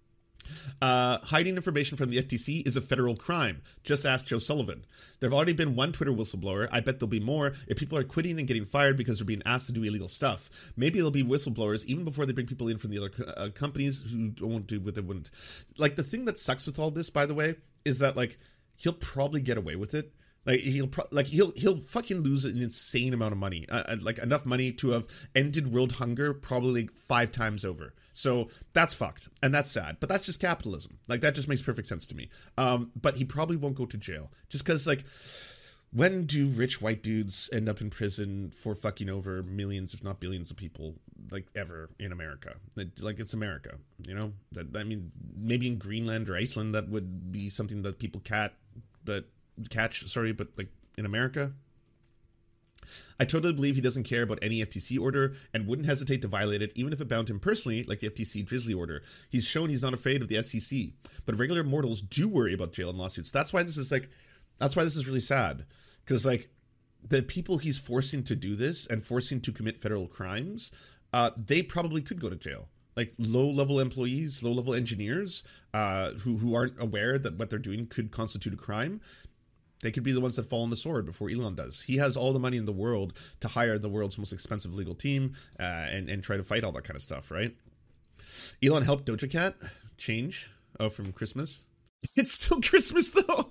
Hiding information from the FTC is a federal crime. Just ask Joe Sullivan. There have already been one Twitter whistleblower. I bet there'll be more if people are quitting and getting fired because they're being asked to do illegal stuff. Maybe there'll be whistleblowers even before they bring people in from the other companies who won't do what they wouldn't. Like, the thing that sucks with all this, by the way, is that, like, he'll probably get away with it. Like, he'll fucking lose an insane amount of money, like enough money to have ended world hunger probably 5 times over. So that's fucked, and that's sad. But that's just capitalism. Like, that just makes perfect sense to me. But he probably won't go to jail, just because, like, when do rich white dudes end up in prison for fucking over millions, if not billions, of people, like, ever in America? Like, it's America, you know. I mean, maybe in Greenland or Iceland that would be something that people catch, but like, in America, I totally believe he doesn't care about any FTC order and wouldn't hesitate to violate it even if it bound him personally, like the FTC Drizzly order. He's shown he's not afraid of the SEC, but regular mortals do worry about jail and lawsuits. That's why this is really sad, because, like, the people he's forcing to do this and forcing to commit federal crimes, they probably could go to jail. Like, low-level employees, low-level engineers who aren't aware that what they're doing could constitute a crime, they could be the ones that fall on the sword before Elon does. He has all the money in the world to hire the world's most expensive legal team and try to fight all that kind of stuff, right? Elon helped Doja Cat change from Christmas. It's still Christmas, though.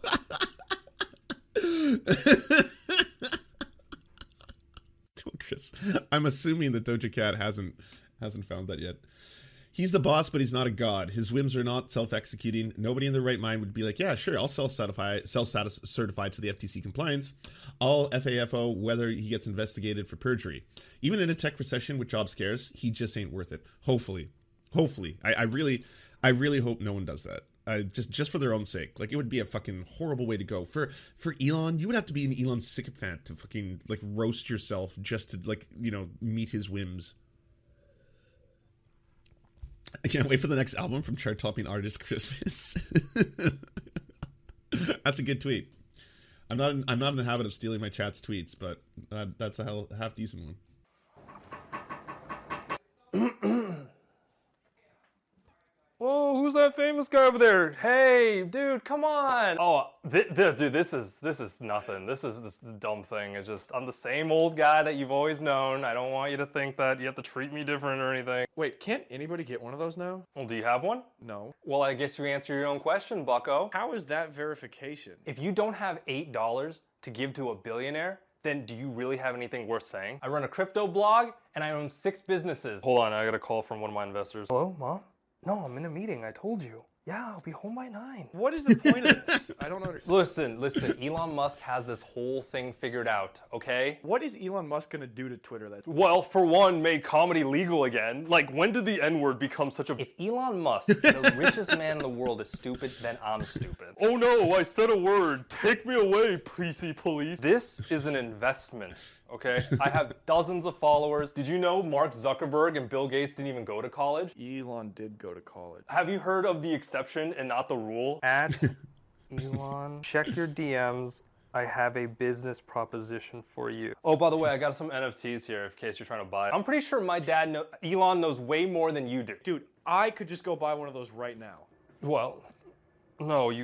I'm assuming that Doja Cat hasn't found that yet. He's the boss, but he's not a god. His whims are not self-executing. Nobody in their right mind would be like, yeah, sure, I'll self-certify to the FTC compliance. I'll FAFO whether he gets investigated for perjury. Even in a tech recession with job scares, he just ain't worth it. Hopefully. I really hope no one does that. Just for their own sake. Like, it would be a fucking horrible way to go. For Elon, you would have to be an Elon sycophant to fucking, like, roast yourself just to, like, you know, meet his whims. I can't wait for the next album from chart-topping artist Christmas. That's a good tweet. I'm not in the habit of stealing my chat's tweets, but that's a half decent one. Whoa, who's that famous guy over there? Hey, dude, come on. Oh, dude, this is nothing. This dumb thing. It's just, I'm the same old guy that you've always known. I don't want you to think that you have to treat me different or anything. Wait, can't anybody get one of those now? Well, do you have one? No. Well, I guess you answer your own question, bucko. How is that verification? If you don't have $8 to give to a billionaire, then do you really have anything worth saying? I run a crypto blog, and I own 6 businesses. Hold on, I got a call from one of my investors. Hello, Mom? No, I'm in a meeting, I told you. Yeah, I'll be home by 9. What is the point of this? I don't understand. Listen, Elon Musk has this whole thing figured out, okay? What is Elon Musk gonna do to Twitter that? Well, for one, make comedy legal again. Like, when did the N-word become such a... If Elon Musk, the richest man in the world, is stupid, then I'm stupid. Oh no, I said a word. Take me away, PC police. This is an investment, okay? I have dozens of followers. Did you know Mark Zuckerberg and Bill Gates didn't even go to college? Elon did go to college. Have you heard of the exception and not the rule? At Elon, check your DMs. I have a business proposition for you. Oh, by the way, I got some NFTs here in case you're trying to buy it. I'm pretty sure my dad, Elon, knows way more than you do. Dude, I could just go buy one of those right now. Well, no, you...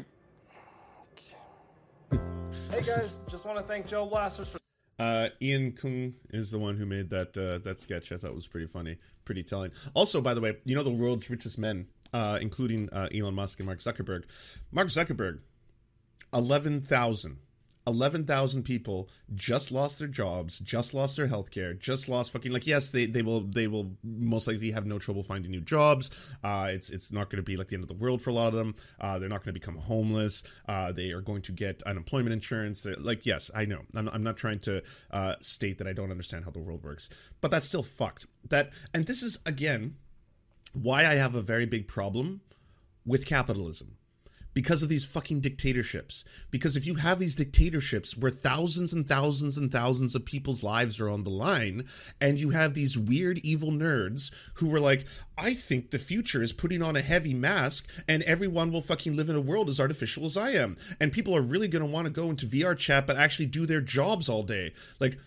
Hey guys, just want to thank Joe Blasters for... Ian Kung is the one who made that sketch. I thought was pretty funny, pretty telling. Also, by the way, you know the world's richest men, including Elon Musk and Mark Zuckerberg. Mark Zuckerberg, 11,000 people just lost their jobs, just lost their healthcare, just lost fucking, like, yes, they will most likely have no trouble finding new jobs. It's not going to be like the end of the world for a lot of them. They're not going to become homeless. They are going to get unemployment insurance. Like, yes, I know. I'm not trying to state that I don't understand how the world works, but that's still fucked. And this is, again, why I have a very big problem with capitalism. Because of these fucking dictatorships. Because if you have these dictatorships where thousands and thousands and thousands of people's lives are on the line, and you have these weird evil nerds who were like, I think the future is putting on a heavy mask and everyone will fucking live in a world as artificial as I am. And people are really going to want to go into VR chat but actually do their jobs all day. Like,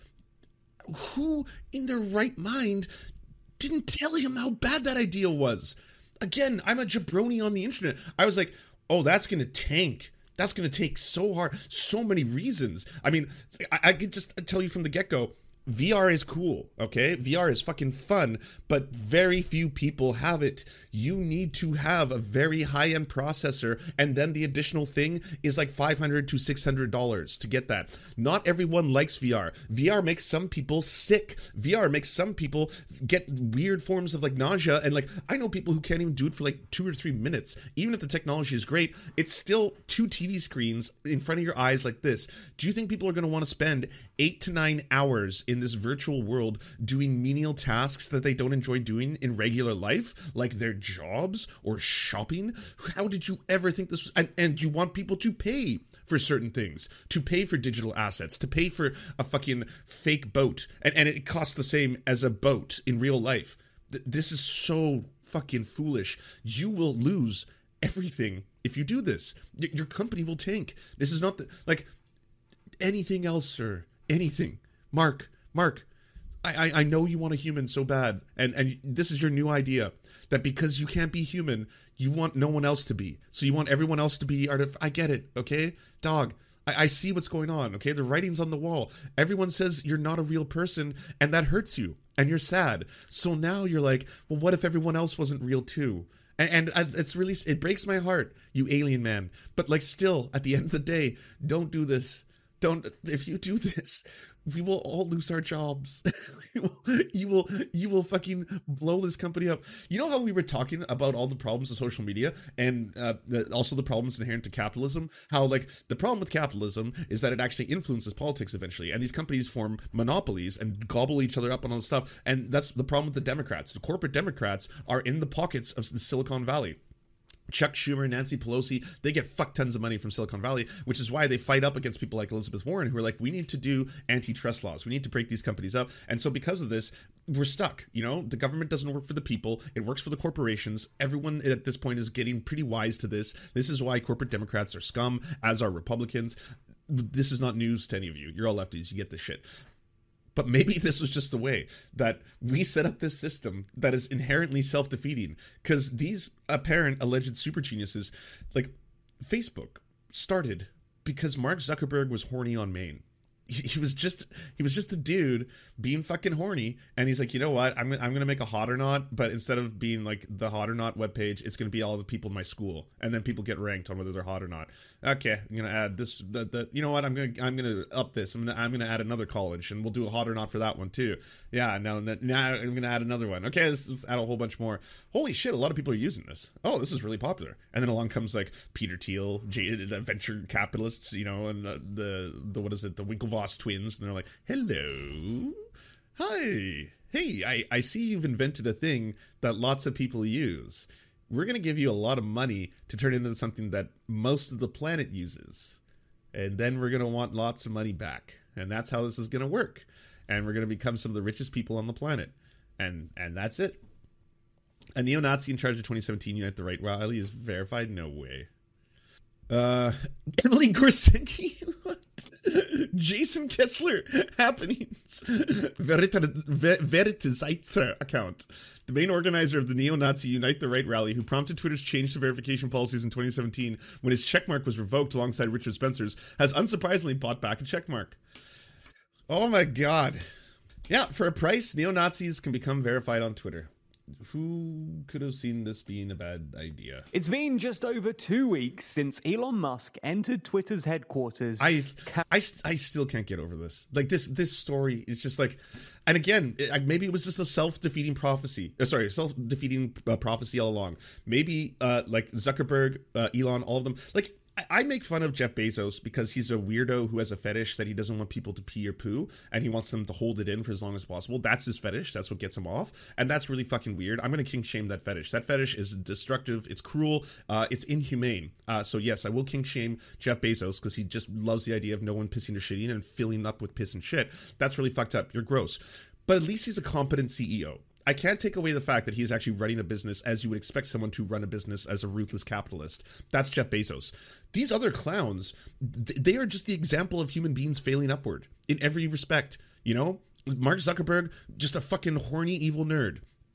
who in their right mind didn't tell him how bad that idea was? again, I'm a jabroni on the internet. I was like, oh, that's going to tank. That's going to take so hard. So many reasons. I mean, I could just tell you from the get-go, VR is cool, okay? VR is fucking fun, but very few people have it. You need to have a very high-end processor, and then the additional thing is like $500 to $600 to get that. Not everyone likes VR. VR makes some people sick. VR makes some people get weird forms of like nausea, and like I know people who can't even do it for like 2 or 3 minutes. Even if the technology is great, it's still 2 TV screens in front of your eyes like this. Do you think people are going to want to spend 8 to 9 hours in this virtual world doing menial tasks that they don't enjoy doing in regular life, like their jobs or shopping? How did you ever think this was, and you want people to pay for certain things, to pay for digital assets, to pay for a fucking fake boat, and it costs the same as a boat in real life. This is so fucking foolish. You will lose everything if you do this. Your company will tank. This is not like anything else, sir. Anything. Mark, I know you want a human so bad, and this is your new idea, that because you can't be human, you want no one else to be. So you want everyone else to be I get it, okay? Dog, I see what's going on, okay? The writing's on the wall. Everyone says you're not a real person, and that hurts you, and you're sad. So now you're like, well, what if everyone else wasn't real too? And it's really, it breaks my heart, you alien man. But like still, at the end of the day, don't do this. If you do this, we will all lose our jobs. You will fucking blow this company up. You know how we were talking about all the problems of social media and also the problems inherent to capitalism? How like the problem with capitalism is that it actually influences politics eventually, and these companies form monopolies and gobble each other up on all this stuff. And that's the problem with the Democrats. The corporate Democrats are in the pockets of the Silicon Valley. Chuck Schumer, Nancy Pelosi, they get fuck tons of money from Silicon Valley, which is why they fight up against people like Elizabeth Warren, who are like, we need to do antitrust laws. We need to break these companies up. And so because of this, we're stuck. You know, the government doesn't work for the people. It works for the corporations. Everyone at this point is getting pretty wise to this. This is why corporate Democrats are scum, as are Republicans. This is not news to any of you. You're all lefties. You get this shit. But maybe this was just the way that we set up this system that is inherently self-defeating, because these apparent alleged super geniuses, like Facebook, started because Mark Zuckerberg was horny on Maine. He was just a dude being fucking horny, and he's like, you know what, I'm gonna make a Hot or Not, but instead of being like the Hot or Not webpage, it's gonna be all the people in my school, and then people get ranked on whether they're hot or not. Okay, I'm gonna add this. You know what, I'm gonna up this. I'm gonna add another college, and we'll do a Hot or Not for that one too. Yeah, now I'm gonna add another one. Okay, let's add a whole bunch more. Holy shit, a lot of people are using this. Oh, this is really popular. And then along comes like Peter Thiel, the venture capitalists, you know, and the what is it, the Winklevoss twins, and they're like, hello, hi, hey, I see you've invented a thing that lots of people use. We're going to give you a lot of money to turn it into something that most of the planet uses, and then we're going to want lots of money back, and that's how this is going to work, and we're going to become some of the richest people on the planet, and that's it. A neo-Nazi in charge of 2017 Unite the Right rally is verified? No way. Emily Gorsinki? What? Jason Kessler happenings. Veritizeitzer account. The main organizer of the neo-Nazi Unite the Right rally, who prompted Twitter's change to verification policies in 2017 when his checkmark was revoked alongside Richard Spencer's, has unsurprisingly bought back a checkmark. Oh my god. Yeah, for a price, neo-Nazis can become verified on Twitter. Who could have seen this being a bad idea? It's been just over 2 weeks since Elon Musk entered Twitter's headquarters. I still can't get over this. Like this story is just like, and again, maybe it was just a self-defeating prophecy. Self-defeating prophecy all along. Maybe like Zuckerberg, Elon, all of them. Like, I make fun of Jeff Bezos because he's a weirdo who has a fetish that he doesn't want people to pee or poo, and he wants them to hold it in for as long as possible. That's his fetish. That's what gets him off, and that's really fucking weird. I'm going to kink shame that fetish. That fetish is destructive. It's cruel. It's inhumane. So yes, I will kink shame Jeff Bezos because he just loves the idea of no one pissing or shitting and filling up with piss and shit. That's really fucked up. You're gross. But at least he's a competent CEO. I can't take away the fact that he's actually running a business as you would expect someone to run a business as a ruthless capitalist. That's Jeff Bezos. These other clowns, they are just the example of human beings failing upward in every respect. You know, Mark Zuckerberg, just a fucking horny, evil nerd.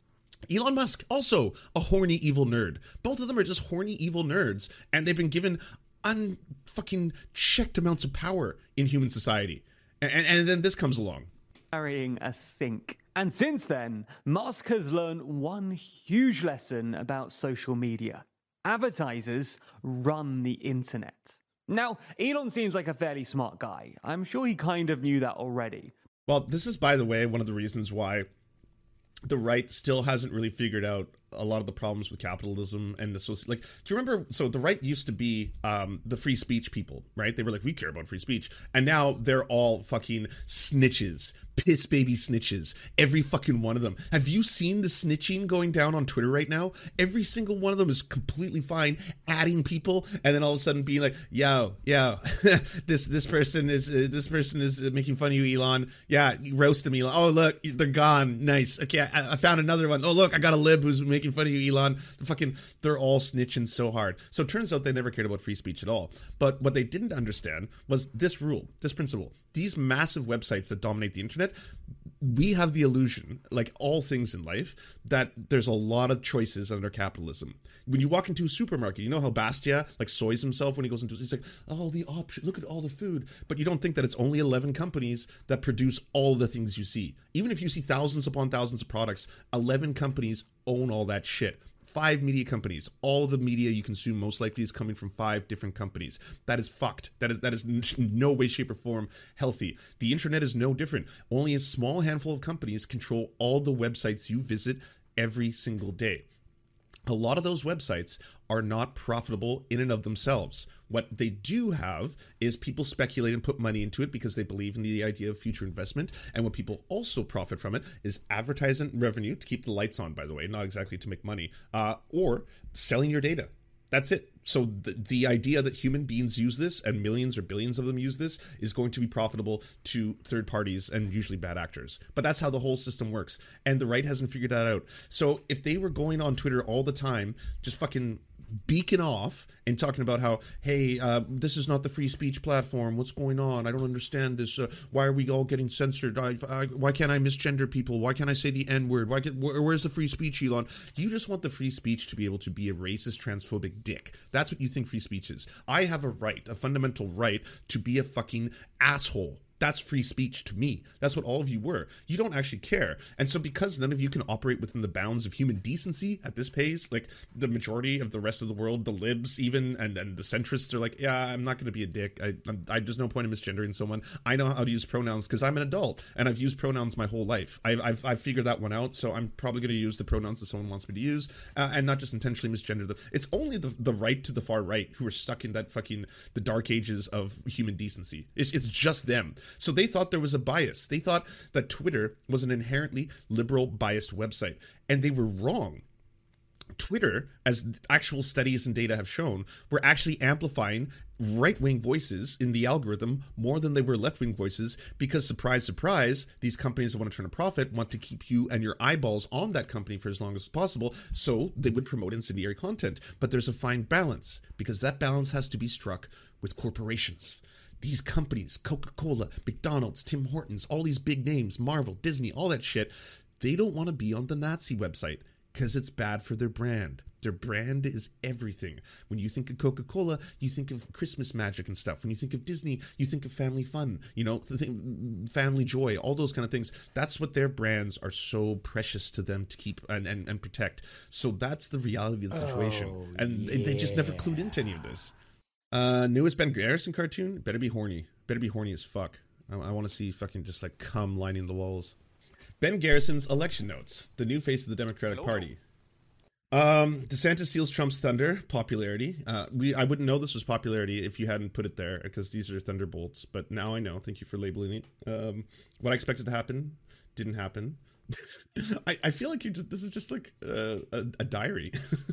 Elon Musk, also a horny, evil nerd. Both of them are just horny, evil nerds, and they've been given unfucking checked amounts of power in human society. And then this comes along. Carrying a sink. And since then, Musk has learned one huge lesson about social media. Advertisers run the internet. Now, Elon seems like a fairly smart guy. I'm sure he kind of knew that already. Well, this is, by the way, one of the reasons why the right still hasn't really figured out a lot of the problems with capitalism and do you remember? So the right used to be the free speech people, right? They were like, we care about free speech, and now they're all fucking snitches, piss baby snitches. Every fucking one of them. Have you seen the snitching going down on Twitter right now? Every single one of them is completely fine adding people, and then all of a sudden being like, yo, this person is making fun of you, Elon. Yeah, roast him, Elon. Oh look, they're gone. Nice. Okay, I found another one. Oh look, I got a lib who's making fun of you, Elon. They're all snitching so hard. So it turns out they never cared about free speech at all. But what they didn't understand was this rule, this principle. These massive websites that dominate the internet, we have the illusion, like all things in life, that there's a lot of choices under capitalism. When you walk into a supermarket, you know how Bastia like soys himself when he goes into, he's like, oh, the option, look at all the food. But you don't think that it's only 11 companies that produce all the things you see. Even if you see thousands upon thousands of products, 11 companies own all that shit. 5 media companies. All the media you consume most likely is coming from 5 different companies. That is fucked. That is no way, shape, or form healthy. The internet is no different. Only a small handful of companies control all the websites you visit every single day. A lot of those websites are not profitable in and of themselves. What they do have is people speculate and put money into it because they believe in the idea of future investment. And what people also profit from it is advertising revenue to keep the lights on, by the way, not exactly to make money, or selling your data. That's it. So the idea that human beings use this and millions or billions of them use this is going to be profitable to third parties and usually bad actors. But that's how the whole system works. And the right hasn't figured that out. So if they were going on Twitter all the time, just fucking beacon off and talking about how, hey, this is not the free speech platform. What's going on? I don't understand this. Why are we all getting censored? Why can't I misgender people? Why can't I say the N-word? Where's the free speech, Elon? You just want the free speech to be able to be a racist, transphobic dick. That's what you think free speech is. I have a right, a fundamental right, to be a fucking asshole. That's free speech to me. That's what all of you were. You don't actually care. And so because none of you can operate within the bounds of human decency at this pace, like the majority of the rest of the world, the libs even, and the centrists are like, yeah, I'm not going to be a dick. There's no point in misgendering someone. I know how to use pronouns because I'm an adult and I've used pronouns my whole life. I've figured that one out. So I'm probably going to use the pronouns that someone wants me to use and not just intentionally misgender them. It's only the right to the far right who are stuck in that fucking the dark ages of human decency. It's just them. So they thought there was a bias. They thought that Twitter was an inherently liberal, biased website, and they were wrong. Twitter, as actual studies and data have shown, were actually amplifying right-wing voices in the algorithm more than they were left-wing voices because, surprise, surprise, these companies that want to turn a profit want to keep you and your eyeballs on that company for as long as possible, so they would promote incendiary content. But there's a fine balance, because that balance has to be struck with corporations. These companies, Coca-Cola, McDonald's, Tim Hortons, all these big names, Marvel, Disney, all that shit, they don't want to be on the Nazi website because it's bad for their brand. Their brand is everything. When you think of Coca-Cola, you think of Christmas magic and stuff. When you think of Disney, you think of family fun, family joy, all those kind of things. That's what their brands are so precious to them to keep and protect. So that's the reality of the situation. They just never clued into any of this. Newest Ben Garrison cartoon better be horny as fuck. I want to see fucking just like cum lining the walls. Ben Garrison's election notes, the new face of the Democratic Party. DeSantis steals Trump's thunder, popularity. I wouldn't know this was popularity if you hadn't put it there, because these are thunderbolts, but now I know. Thank you for labeling it. What I expected to happen didn't happen. I feel like this is just like a diary.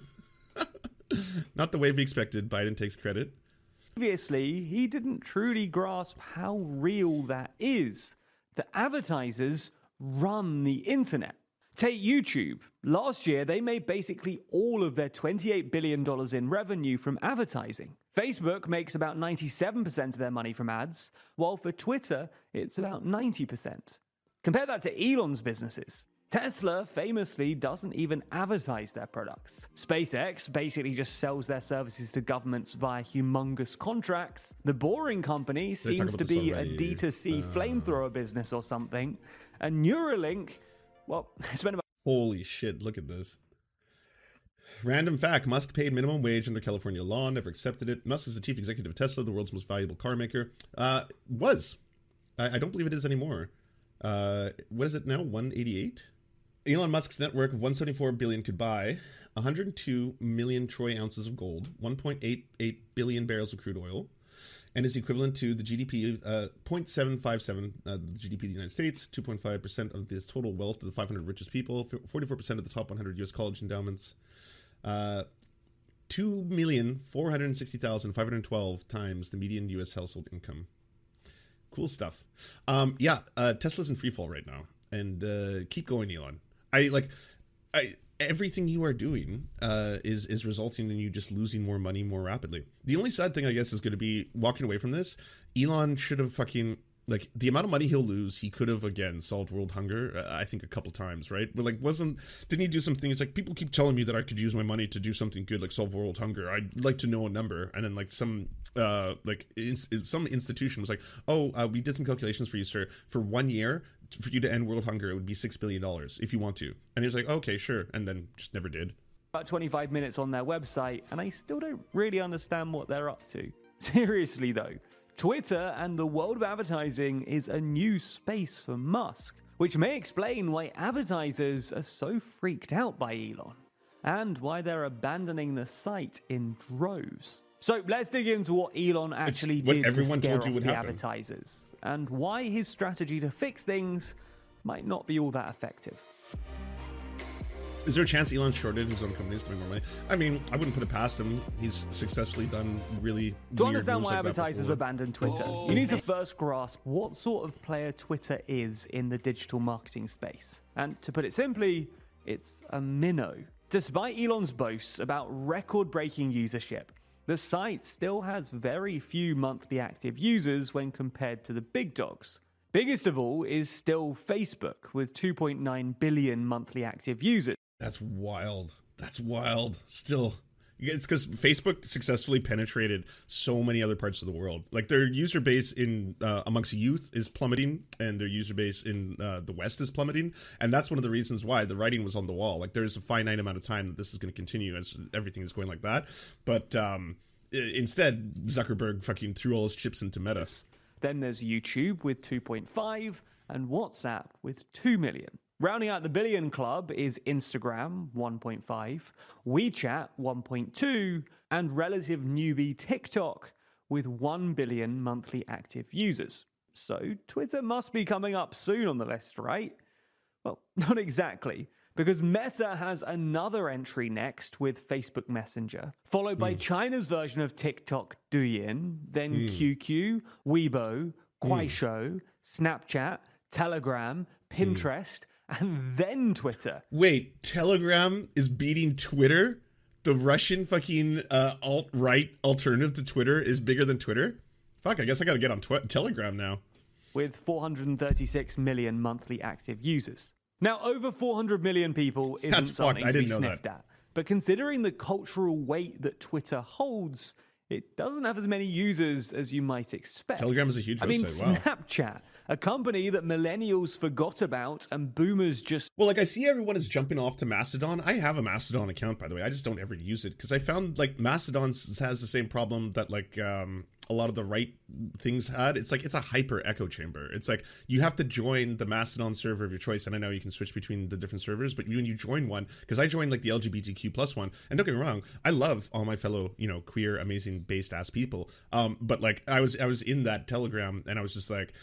Not the way we expected. Biden takes credit. Obviously, he didn't truly grasp how real that is. The advertisers run the internet. Take YouTube. Last year, they made basically all of their $28 billion in revenue from advertising. Facebook makes about 97% of their money from ads, while for Twitter, it's about 90%. Compare that to Elon's businesses. Tesla famously doesn't even advertise their products. SpaceX basically just sells their services to governments via humongous contracts. The Boring Company seems to be a D2C flamethrower business or something. And Neuralink, well, spent about... Holy shit, look at this. Random fact, Musk paid minimum wage under California law, never accepted it. Musk is the chief executive of Tesla, the world's most valuable car maker. I don't believe it is anymore. What is it now, 188? Elon Musk's network of 174 billion could buy 102 million troy ounces of gold, 1.88 billion barrels of crude oil, and is equivalent to the GDP 0.757, the GDP of the United States, 2.5% of this total wealth of the 500 richest people, 44% of the top 100 U.S. college endowments, 2,460,512 times the median U.S. household income. Cool stuff. Tesla's in free fall right now, and keep going, Elon. Everything you are doing is resulting in you just losing more money more rapidly. The only sad thing, I guess, is going to be walking away from this. Elon should have fucking, like, the amount of money he'll lose, he could have, again, solved world hunger, I think a couple times, right? But, like, didn't he do something? It's like, people keep telling me that I could use my money to do something good, like solve world hunger. I'd like to know a number. And then, like, some institution was like, we did some calculations for you, sir. For 1 year, for you to end world hunger, it would be $6 billion if you want to. And he was like, okay, sure. And then just never did. About 25 minutes on their website, and I still don't really understand what they're up to. Seriously, though, Twitter and the world of advertising is a new space for Musk, which may explain why advertisers are so freaked out by Elon, and why they're abandoning the site in droves. So let's dig into what Elon actually did to scare off the advertisers, and why his strategy to fix things might not be all that effective. Is there a chance Elon shorted his own companies to make more money? I mean, I wouldn't put it past him. He's successfully done really To understand why advertisers have abandoned Twitter, you need to first grasp what sort of player Twitter is in the digital marketing space. And to put it simply, it's a minnow. Despite Elon's boasts about record-breaking usership, the site still has very few monthly active users when compared to the big dogs. Biggest of all is still Facebook, with 2.9 billion monthly active users. That's wild. Still, it's because Facebook successfully penetrated so many other parts of the world. Like, their user base in amongst youth is plummeting, and their user base in the West is plummeting. And that's one of the reasons why the writing was on the wall. Like, there's a finite amount of time that this is going to continue as everything is going like that. But instead, Zuckerberg fucking threw all his chips into Meta. Then there's YouTube with 2.5 and WhatsApp with 2 million. Rounding out the billion club is Instagram, 1.5, WeChat, 1.2, and relative newbie TikTok with 1 billion monthly active users. So Twitter must be coming up soon on the list, right? Well, not exactly, because Meta has another entry next with Facebook Messenger, followed by China's version of TikTok, Douyin, then QQ, Weibo, Kuaishou, Snapchat, Telegram, Pinterest, and then Twitter. Wait, Telegram is beating Twitter? The Russian fucking alt-right alternative to Twitter is bigger than Twitter? Fuck, I guess I gotta get on Telegram now. With 436 million monthly active users. Now, over 400 million people isn't something to be sniffed at. But considering the cultural weight that Twitter holds, it doesn't have as many users as you might expect. Telegram is a huge website, wow. Snapchat, a company that millennials forgot about and boomers just... Well, like, I see everyone is jumping off to Mastodon. I have a Mastodon account, by the way. I just don't ever use it because I found, like, Mastodon has the same problem that, like, a lot of the right things had. It's like, it's a hyper echo chamber. It's like, you have to join the Mastodon server of your choice. And I know you can switch between the different servers, but when you join one, because I joined like the LGBTQ plus one, and don't get me wrong, I love all my fellow, queer, amazing based ass people. But like, I was in that Telegram and I was just like,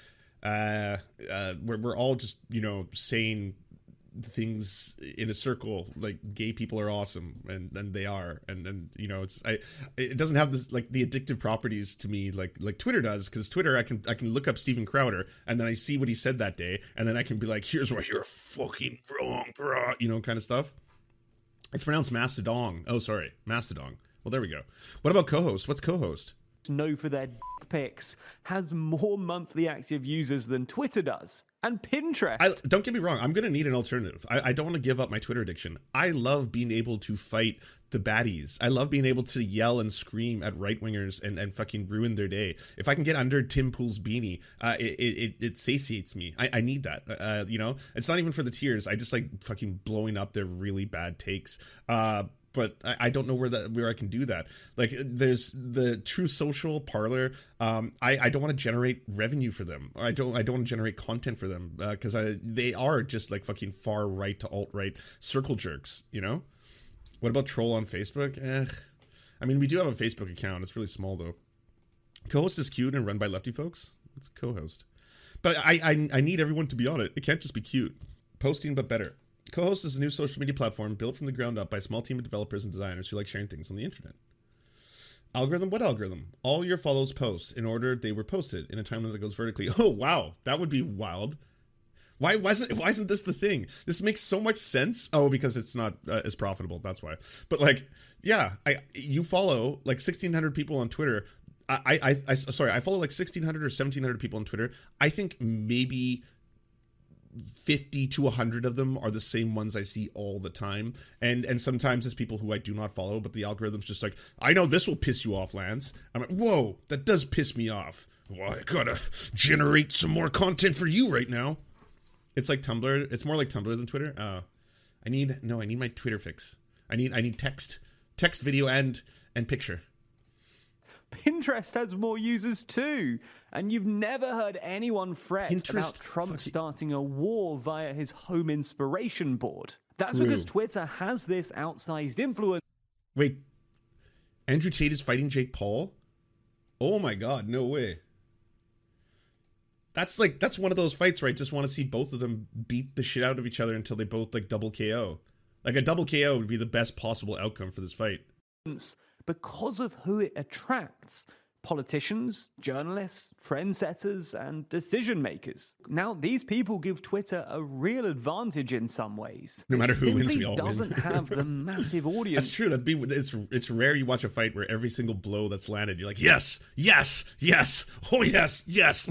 we're all just, saying things in a circle, like gay people are awesome, and they are, and it doesn't have this, like, the addictive properties to me like Twitter does, because Twitter I can look up Steven Crowder and then I see what he said that day, and then I can be like, here's why you're fucking wrong, bro, kind of stuff. It's pronounced Mastodon. Oh, sorry, Mastodon. Well, there we go. What about co-host? What's co-host? Know for their pics has more monthly active users than Twitter does. and Pinterest. Don't get me wrong. I'm going to need an alternative. I don't want to give up my Twitter addiction. I love being able to fight the baddies. I love being able to yell and scream at right-wingers and fucking ruin their day. If I can get under Tim Pool's beanie, it satiates me. I need that. You know, it's not even for the tears. I just like fucking blowing up their really bad takes. But I don't know where I can do that. Like, there's the True Social, Parler. I don't want to generate revenue for them. I don't want to generate content for them because they are just like fucking far right to alt right circle jerks. You know. What about troll on Facebook? I mean, we do have a Facebook account. It's really small though. Co-host is cute and run by lefty folks. It's co-host, but I need everyone to be on it. It can't just be cute. Posting, but better. Co-host is a new social media platform built from the ground up by a small team of developers and designers who like sharing things on the internet. Algorithm? What algorithm? All your follows posts in order they were posted in a timeline that goes vertically. Oh, wow. That would be wild. Why isn't this the thing? This makes so much sense. Oh, because it's not as profitable. That's why. But like, yeah, you follow like 1,600 people on Twitter. I follow like 1,600 or 1,700 people on Twitter. I think maybe 50 to 100 of them are the same ones I see all the time, and sometimes it's people who I do not follow, but the algorithm's just like, I know this will piss you off, Lance. I'm like, whoa, that does piss me off. Well, I gotta generate some more content for you right now. It's like Tumblr. It's more like Tumblr than Twitter. I need my Twitter fix. I need text, video, and picture. Pinterest has more users too, and you've never heard anyone fret about Trump starting a war via his home inspiration board. That's because Twitter has this outsized influence. Wait, Andrew Tate is fighting Jake Paul? Oh my god, no way. That's one of those fights where I just want to see both of them beat the shit out of each other until they both like double KO. Like a double KO would be the best possible outcome for this fight. Because of who it attracts: politicians, journalists, trendsetters, and decision makers. Now, these people give Twitter a real advantage in some ways. No matter who wins, we all win. It doesn't have the massive audience. That's true. It's rare you watch a fight where every single blow that's landed, you're like, yes, yes, yes, oh yes, yes.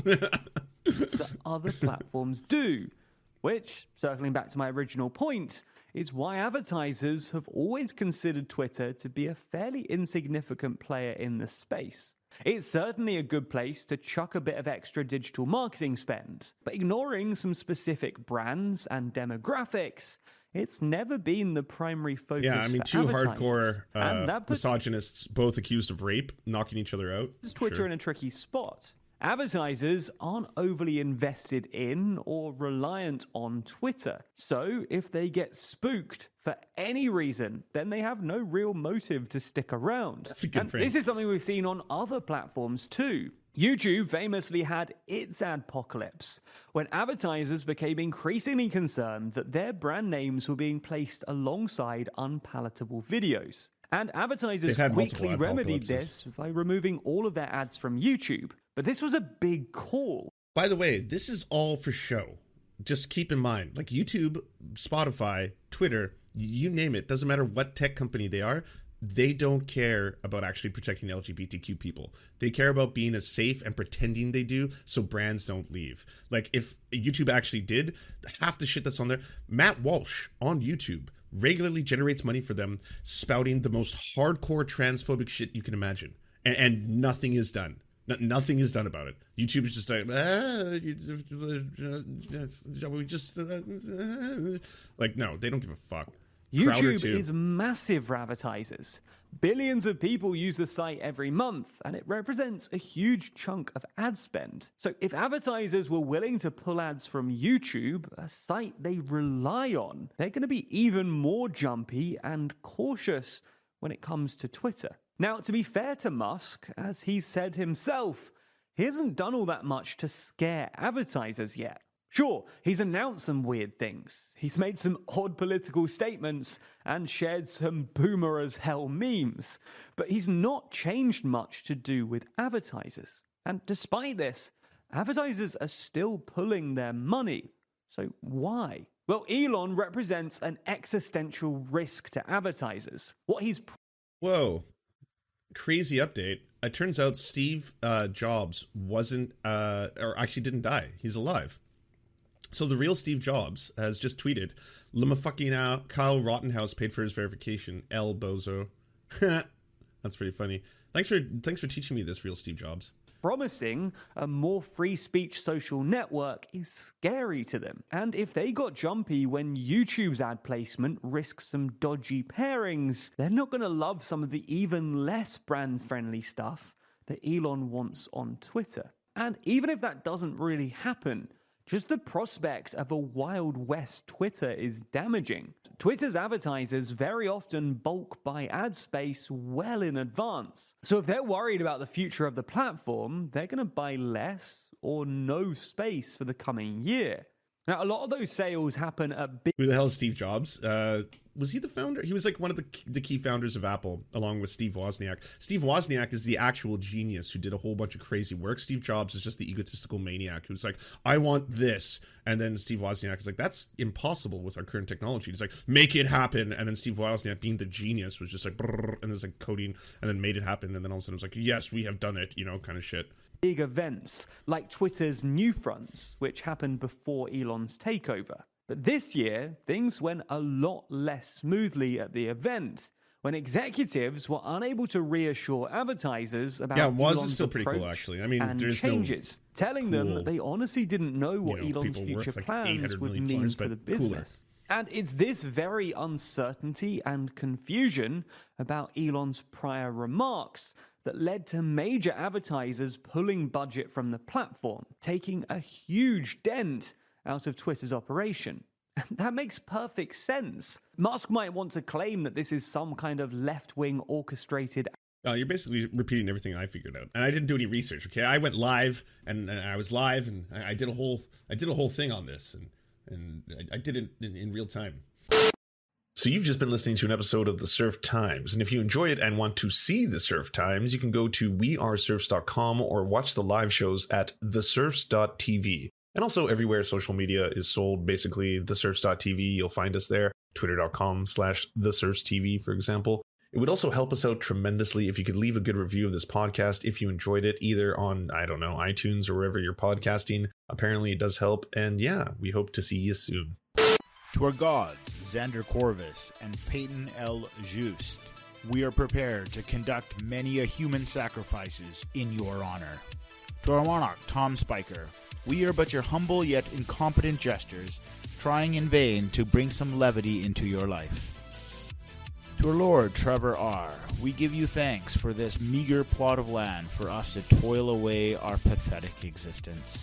That other platforms do, which, circling back to my original point, is why advertisers have always considered Twitter to be a fairly insignificant player in the space. It's certainly a good place to chuck a bit of extra digital marketing spend, but ignoring some specific brands and demographics, it's never been the primary focus. Yeah, I mean, for two advertisers. hardcore misogynists, both accused of rape, knocking each other out. Puts Twitter in a tricky spot. Advertisers aren't overly invested in or reliant on Twitter. So if they get spooked for any reason, then they have no real motive to stick around. That's a good frame. This is something we've seen on other platforms too. YouTube famously had its adpocalypse, when advertisers became increasingly concerned that their brand names were being placed alongside unpalatable videos. And advertisers quickly remedied this by removing all of their ads from YouTube. But this was a big call. By the way, this is all for show. Just keep in mind, like YouTube, Spotify, Twitter, you name it, doesn't matter what tech company they are, they don't care about actually protecting LGBTQ people. They care about being as safe and pretending they do so brands don't leave. Like, if YouTube actually did, half the shit that's on there, Matt Walsh on YouTube regularly generates money for them, spouting the most hardcore transphobic shit you can imagine. And nothing is done. Nothing is done about it. YouTube is just like, like, no, they don't give a fuck. YouTube is massive for advertisers. Billions of people use the site every month, and it represents a huge chunk of ad spend. So if advertisers were willing to pull ads from YouTube, a site they rely on, they're going to be even more jumpy and cautious when it comes to Twitter. Now, to be fair to Musk, as he said himself, he hasn't done all that much to scare advertisers yet. Sure, he's announced some weird things. He's made some odd political statements and shared some boomer as hell memes. But he's not changed much to do with advertisers. And despite this, advertisers are still pulling their money. So why? Well, Elon represents an existential risk to advertisers. What he's... Whoa. Crazy update. It turns out Steve Jobs wasn't, or actually didn't die. He's alive. So the real Steve Jobs has just tweeted, "Fucking Kyle Rittenhouse paid for his verification. El bozo." That's pretty funny. Thanks for teaching me this, real Steve Jobs. Promising a more free speech social network is scary to them. And if they got jumpy when YouTube's ad placement risks some dodgy pairings, they're not going to love some of the even less brand-friendly stuff that Elon wants on Twitter. And even if that doesn't really happen, just the prospect of a Wild West Twitter is damaging. Twitter's advertisers very often bulk buy ad space well in advance. So if they're worried about the future of the platform, they're going to buy less or no space for the coming year. Now, a lot of those sales happen at big... Who the hell is Steve Jobs? Was he the founder? He was like one of the key founders of Apple, along with Steve Wozniak. Steve Wozniak is the actual genius who did a whole bunch of crazy work. Steve Jobs is just the egotistical maniac who's like, I want this. And then Steve Wozniak is like, that's impossible with our current technology. He's like, make it happen. And then Steve Wozniak, being the genius, was just like, and was like coding and then made it happen. And then all of a sudden it was like, yes, we have done it, kind of shit. Big events like Twitter's New Fronts, which happened before Elon's takeover. But this year, things went a lot less smoothly at the event when executives were unable to reassure advertisers about Elon's still pretty cool, actually. I mean, and there's changes, telling them that they honestly didn't know what Elon's future plans would mean for the business. And it's this very uncertainty and confusion about Elon's prior remarks that led to major advertisers pulling budget from the platform, taking a huge dent out of Twitter's operation. That makes perfect sense. Musk might want to claim that this is some kind of left-wing orchestrated... You're basically repeating everything I figured out. And I didn't do any research, okay? I went live, and I was live, and I did a whole thing on this, and I did it in real time. So you've just been listening to an episode of The Surf Times, and if you enjoy it and want to see The Surf Times, you can go to wearesurfs.com or watch the live shows at thesurfs.tv. And also everywhere social media is sold, basically thesurfs.tv, you'll find us there, twitter.com/thesurfstv, for example. It would also help us out tremendously if you could leave a good review of this podcast if you enjoyed it, either on, I don't know, iTunes or wherever you're podcasting. Apparently it does help, and yeah, we hope to see you soon. To our gods, Xander Corvus and Peyton L. Just, we are prepared to conduct many a human sacrifices in your honor. To our monarch, Tom Spiker, we are but your humble yet incompetent jesters, trying in vain to bring some levity into your life. To our Lord, Trevor R., we give you thanks for this meager plot of land for us to toil away our pathetic existence.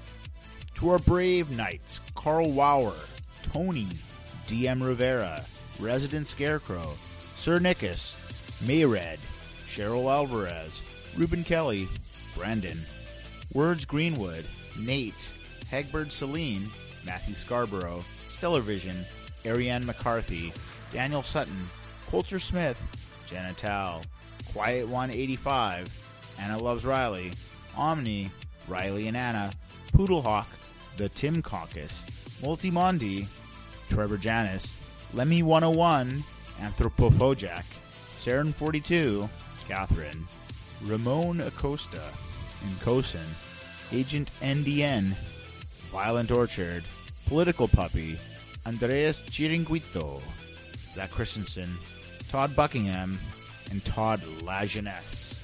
To our brave knights, Carl Wauer, Tony, DM Rivera, Resident Scarecrow, Sir Nickus, Mayred, Cheryl Alvarez, Ruben Kelly, Brandon, Words Greenwood, Nate, Hegbert Celine, Matthew Scarborough, Stellar Vision, Ariane McCarthy, Daniel Sutton, Coulter Smith, Jenna Tao, Quiet 185, Anna Loves Riley, Omni, Riley and Anna, Poodlehawk, The Tim Caucus, Multimondi, Trevor Janis, Lemmy 101, Anthropophojack, Saren 42, Catherine, Ramon Acosta, Nkosin, Agent NDN, Violent Orchard, Political Puppy, Andreas Chiringuito, Zach Christensen, Todd Buckingham, and Todd Lajeunesse.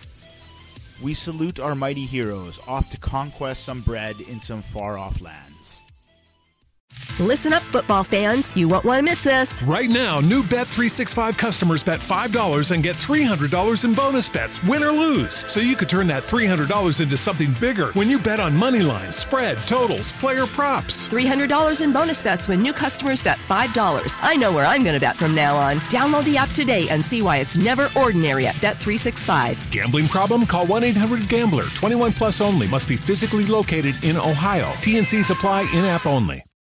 We salute our mighty heroes off to conquest some bread in some far-off lands. Listen up, football fans. You won't want to miss this. Right now, new Bet365 customers bet $5 and get $300 in bonus bets, win or lose. So you could turn that $300 into something bigger when you bet on money lines, spread, totals, player props. $300 in bonus bets when new customers bet $5. I know where I'm going to bet from now on. Download the app today and see why it's never ordinary at Bet365. Gambling problem? Call 1-800-GAMBLER. 21 plus only. Must be physically located in Ohio. T&Cs apply, in-app only.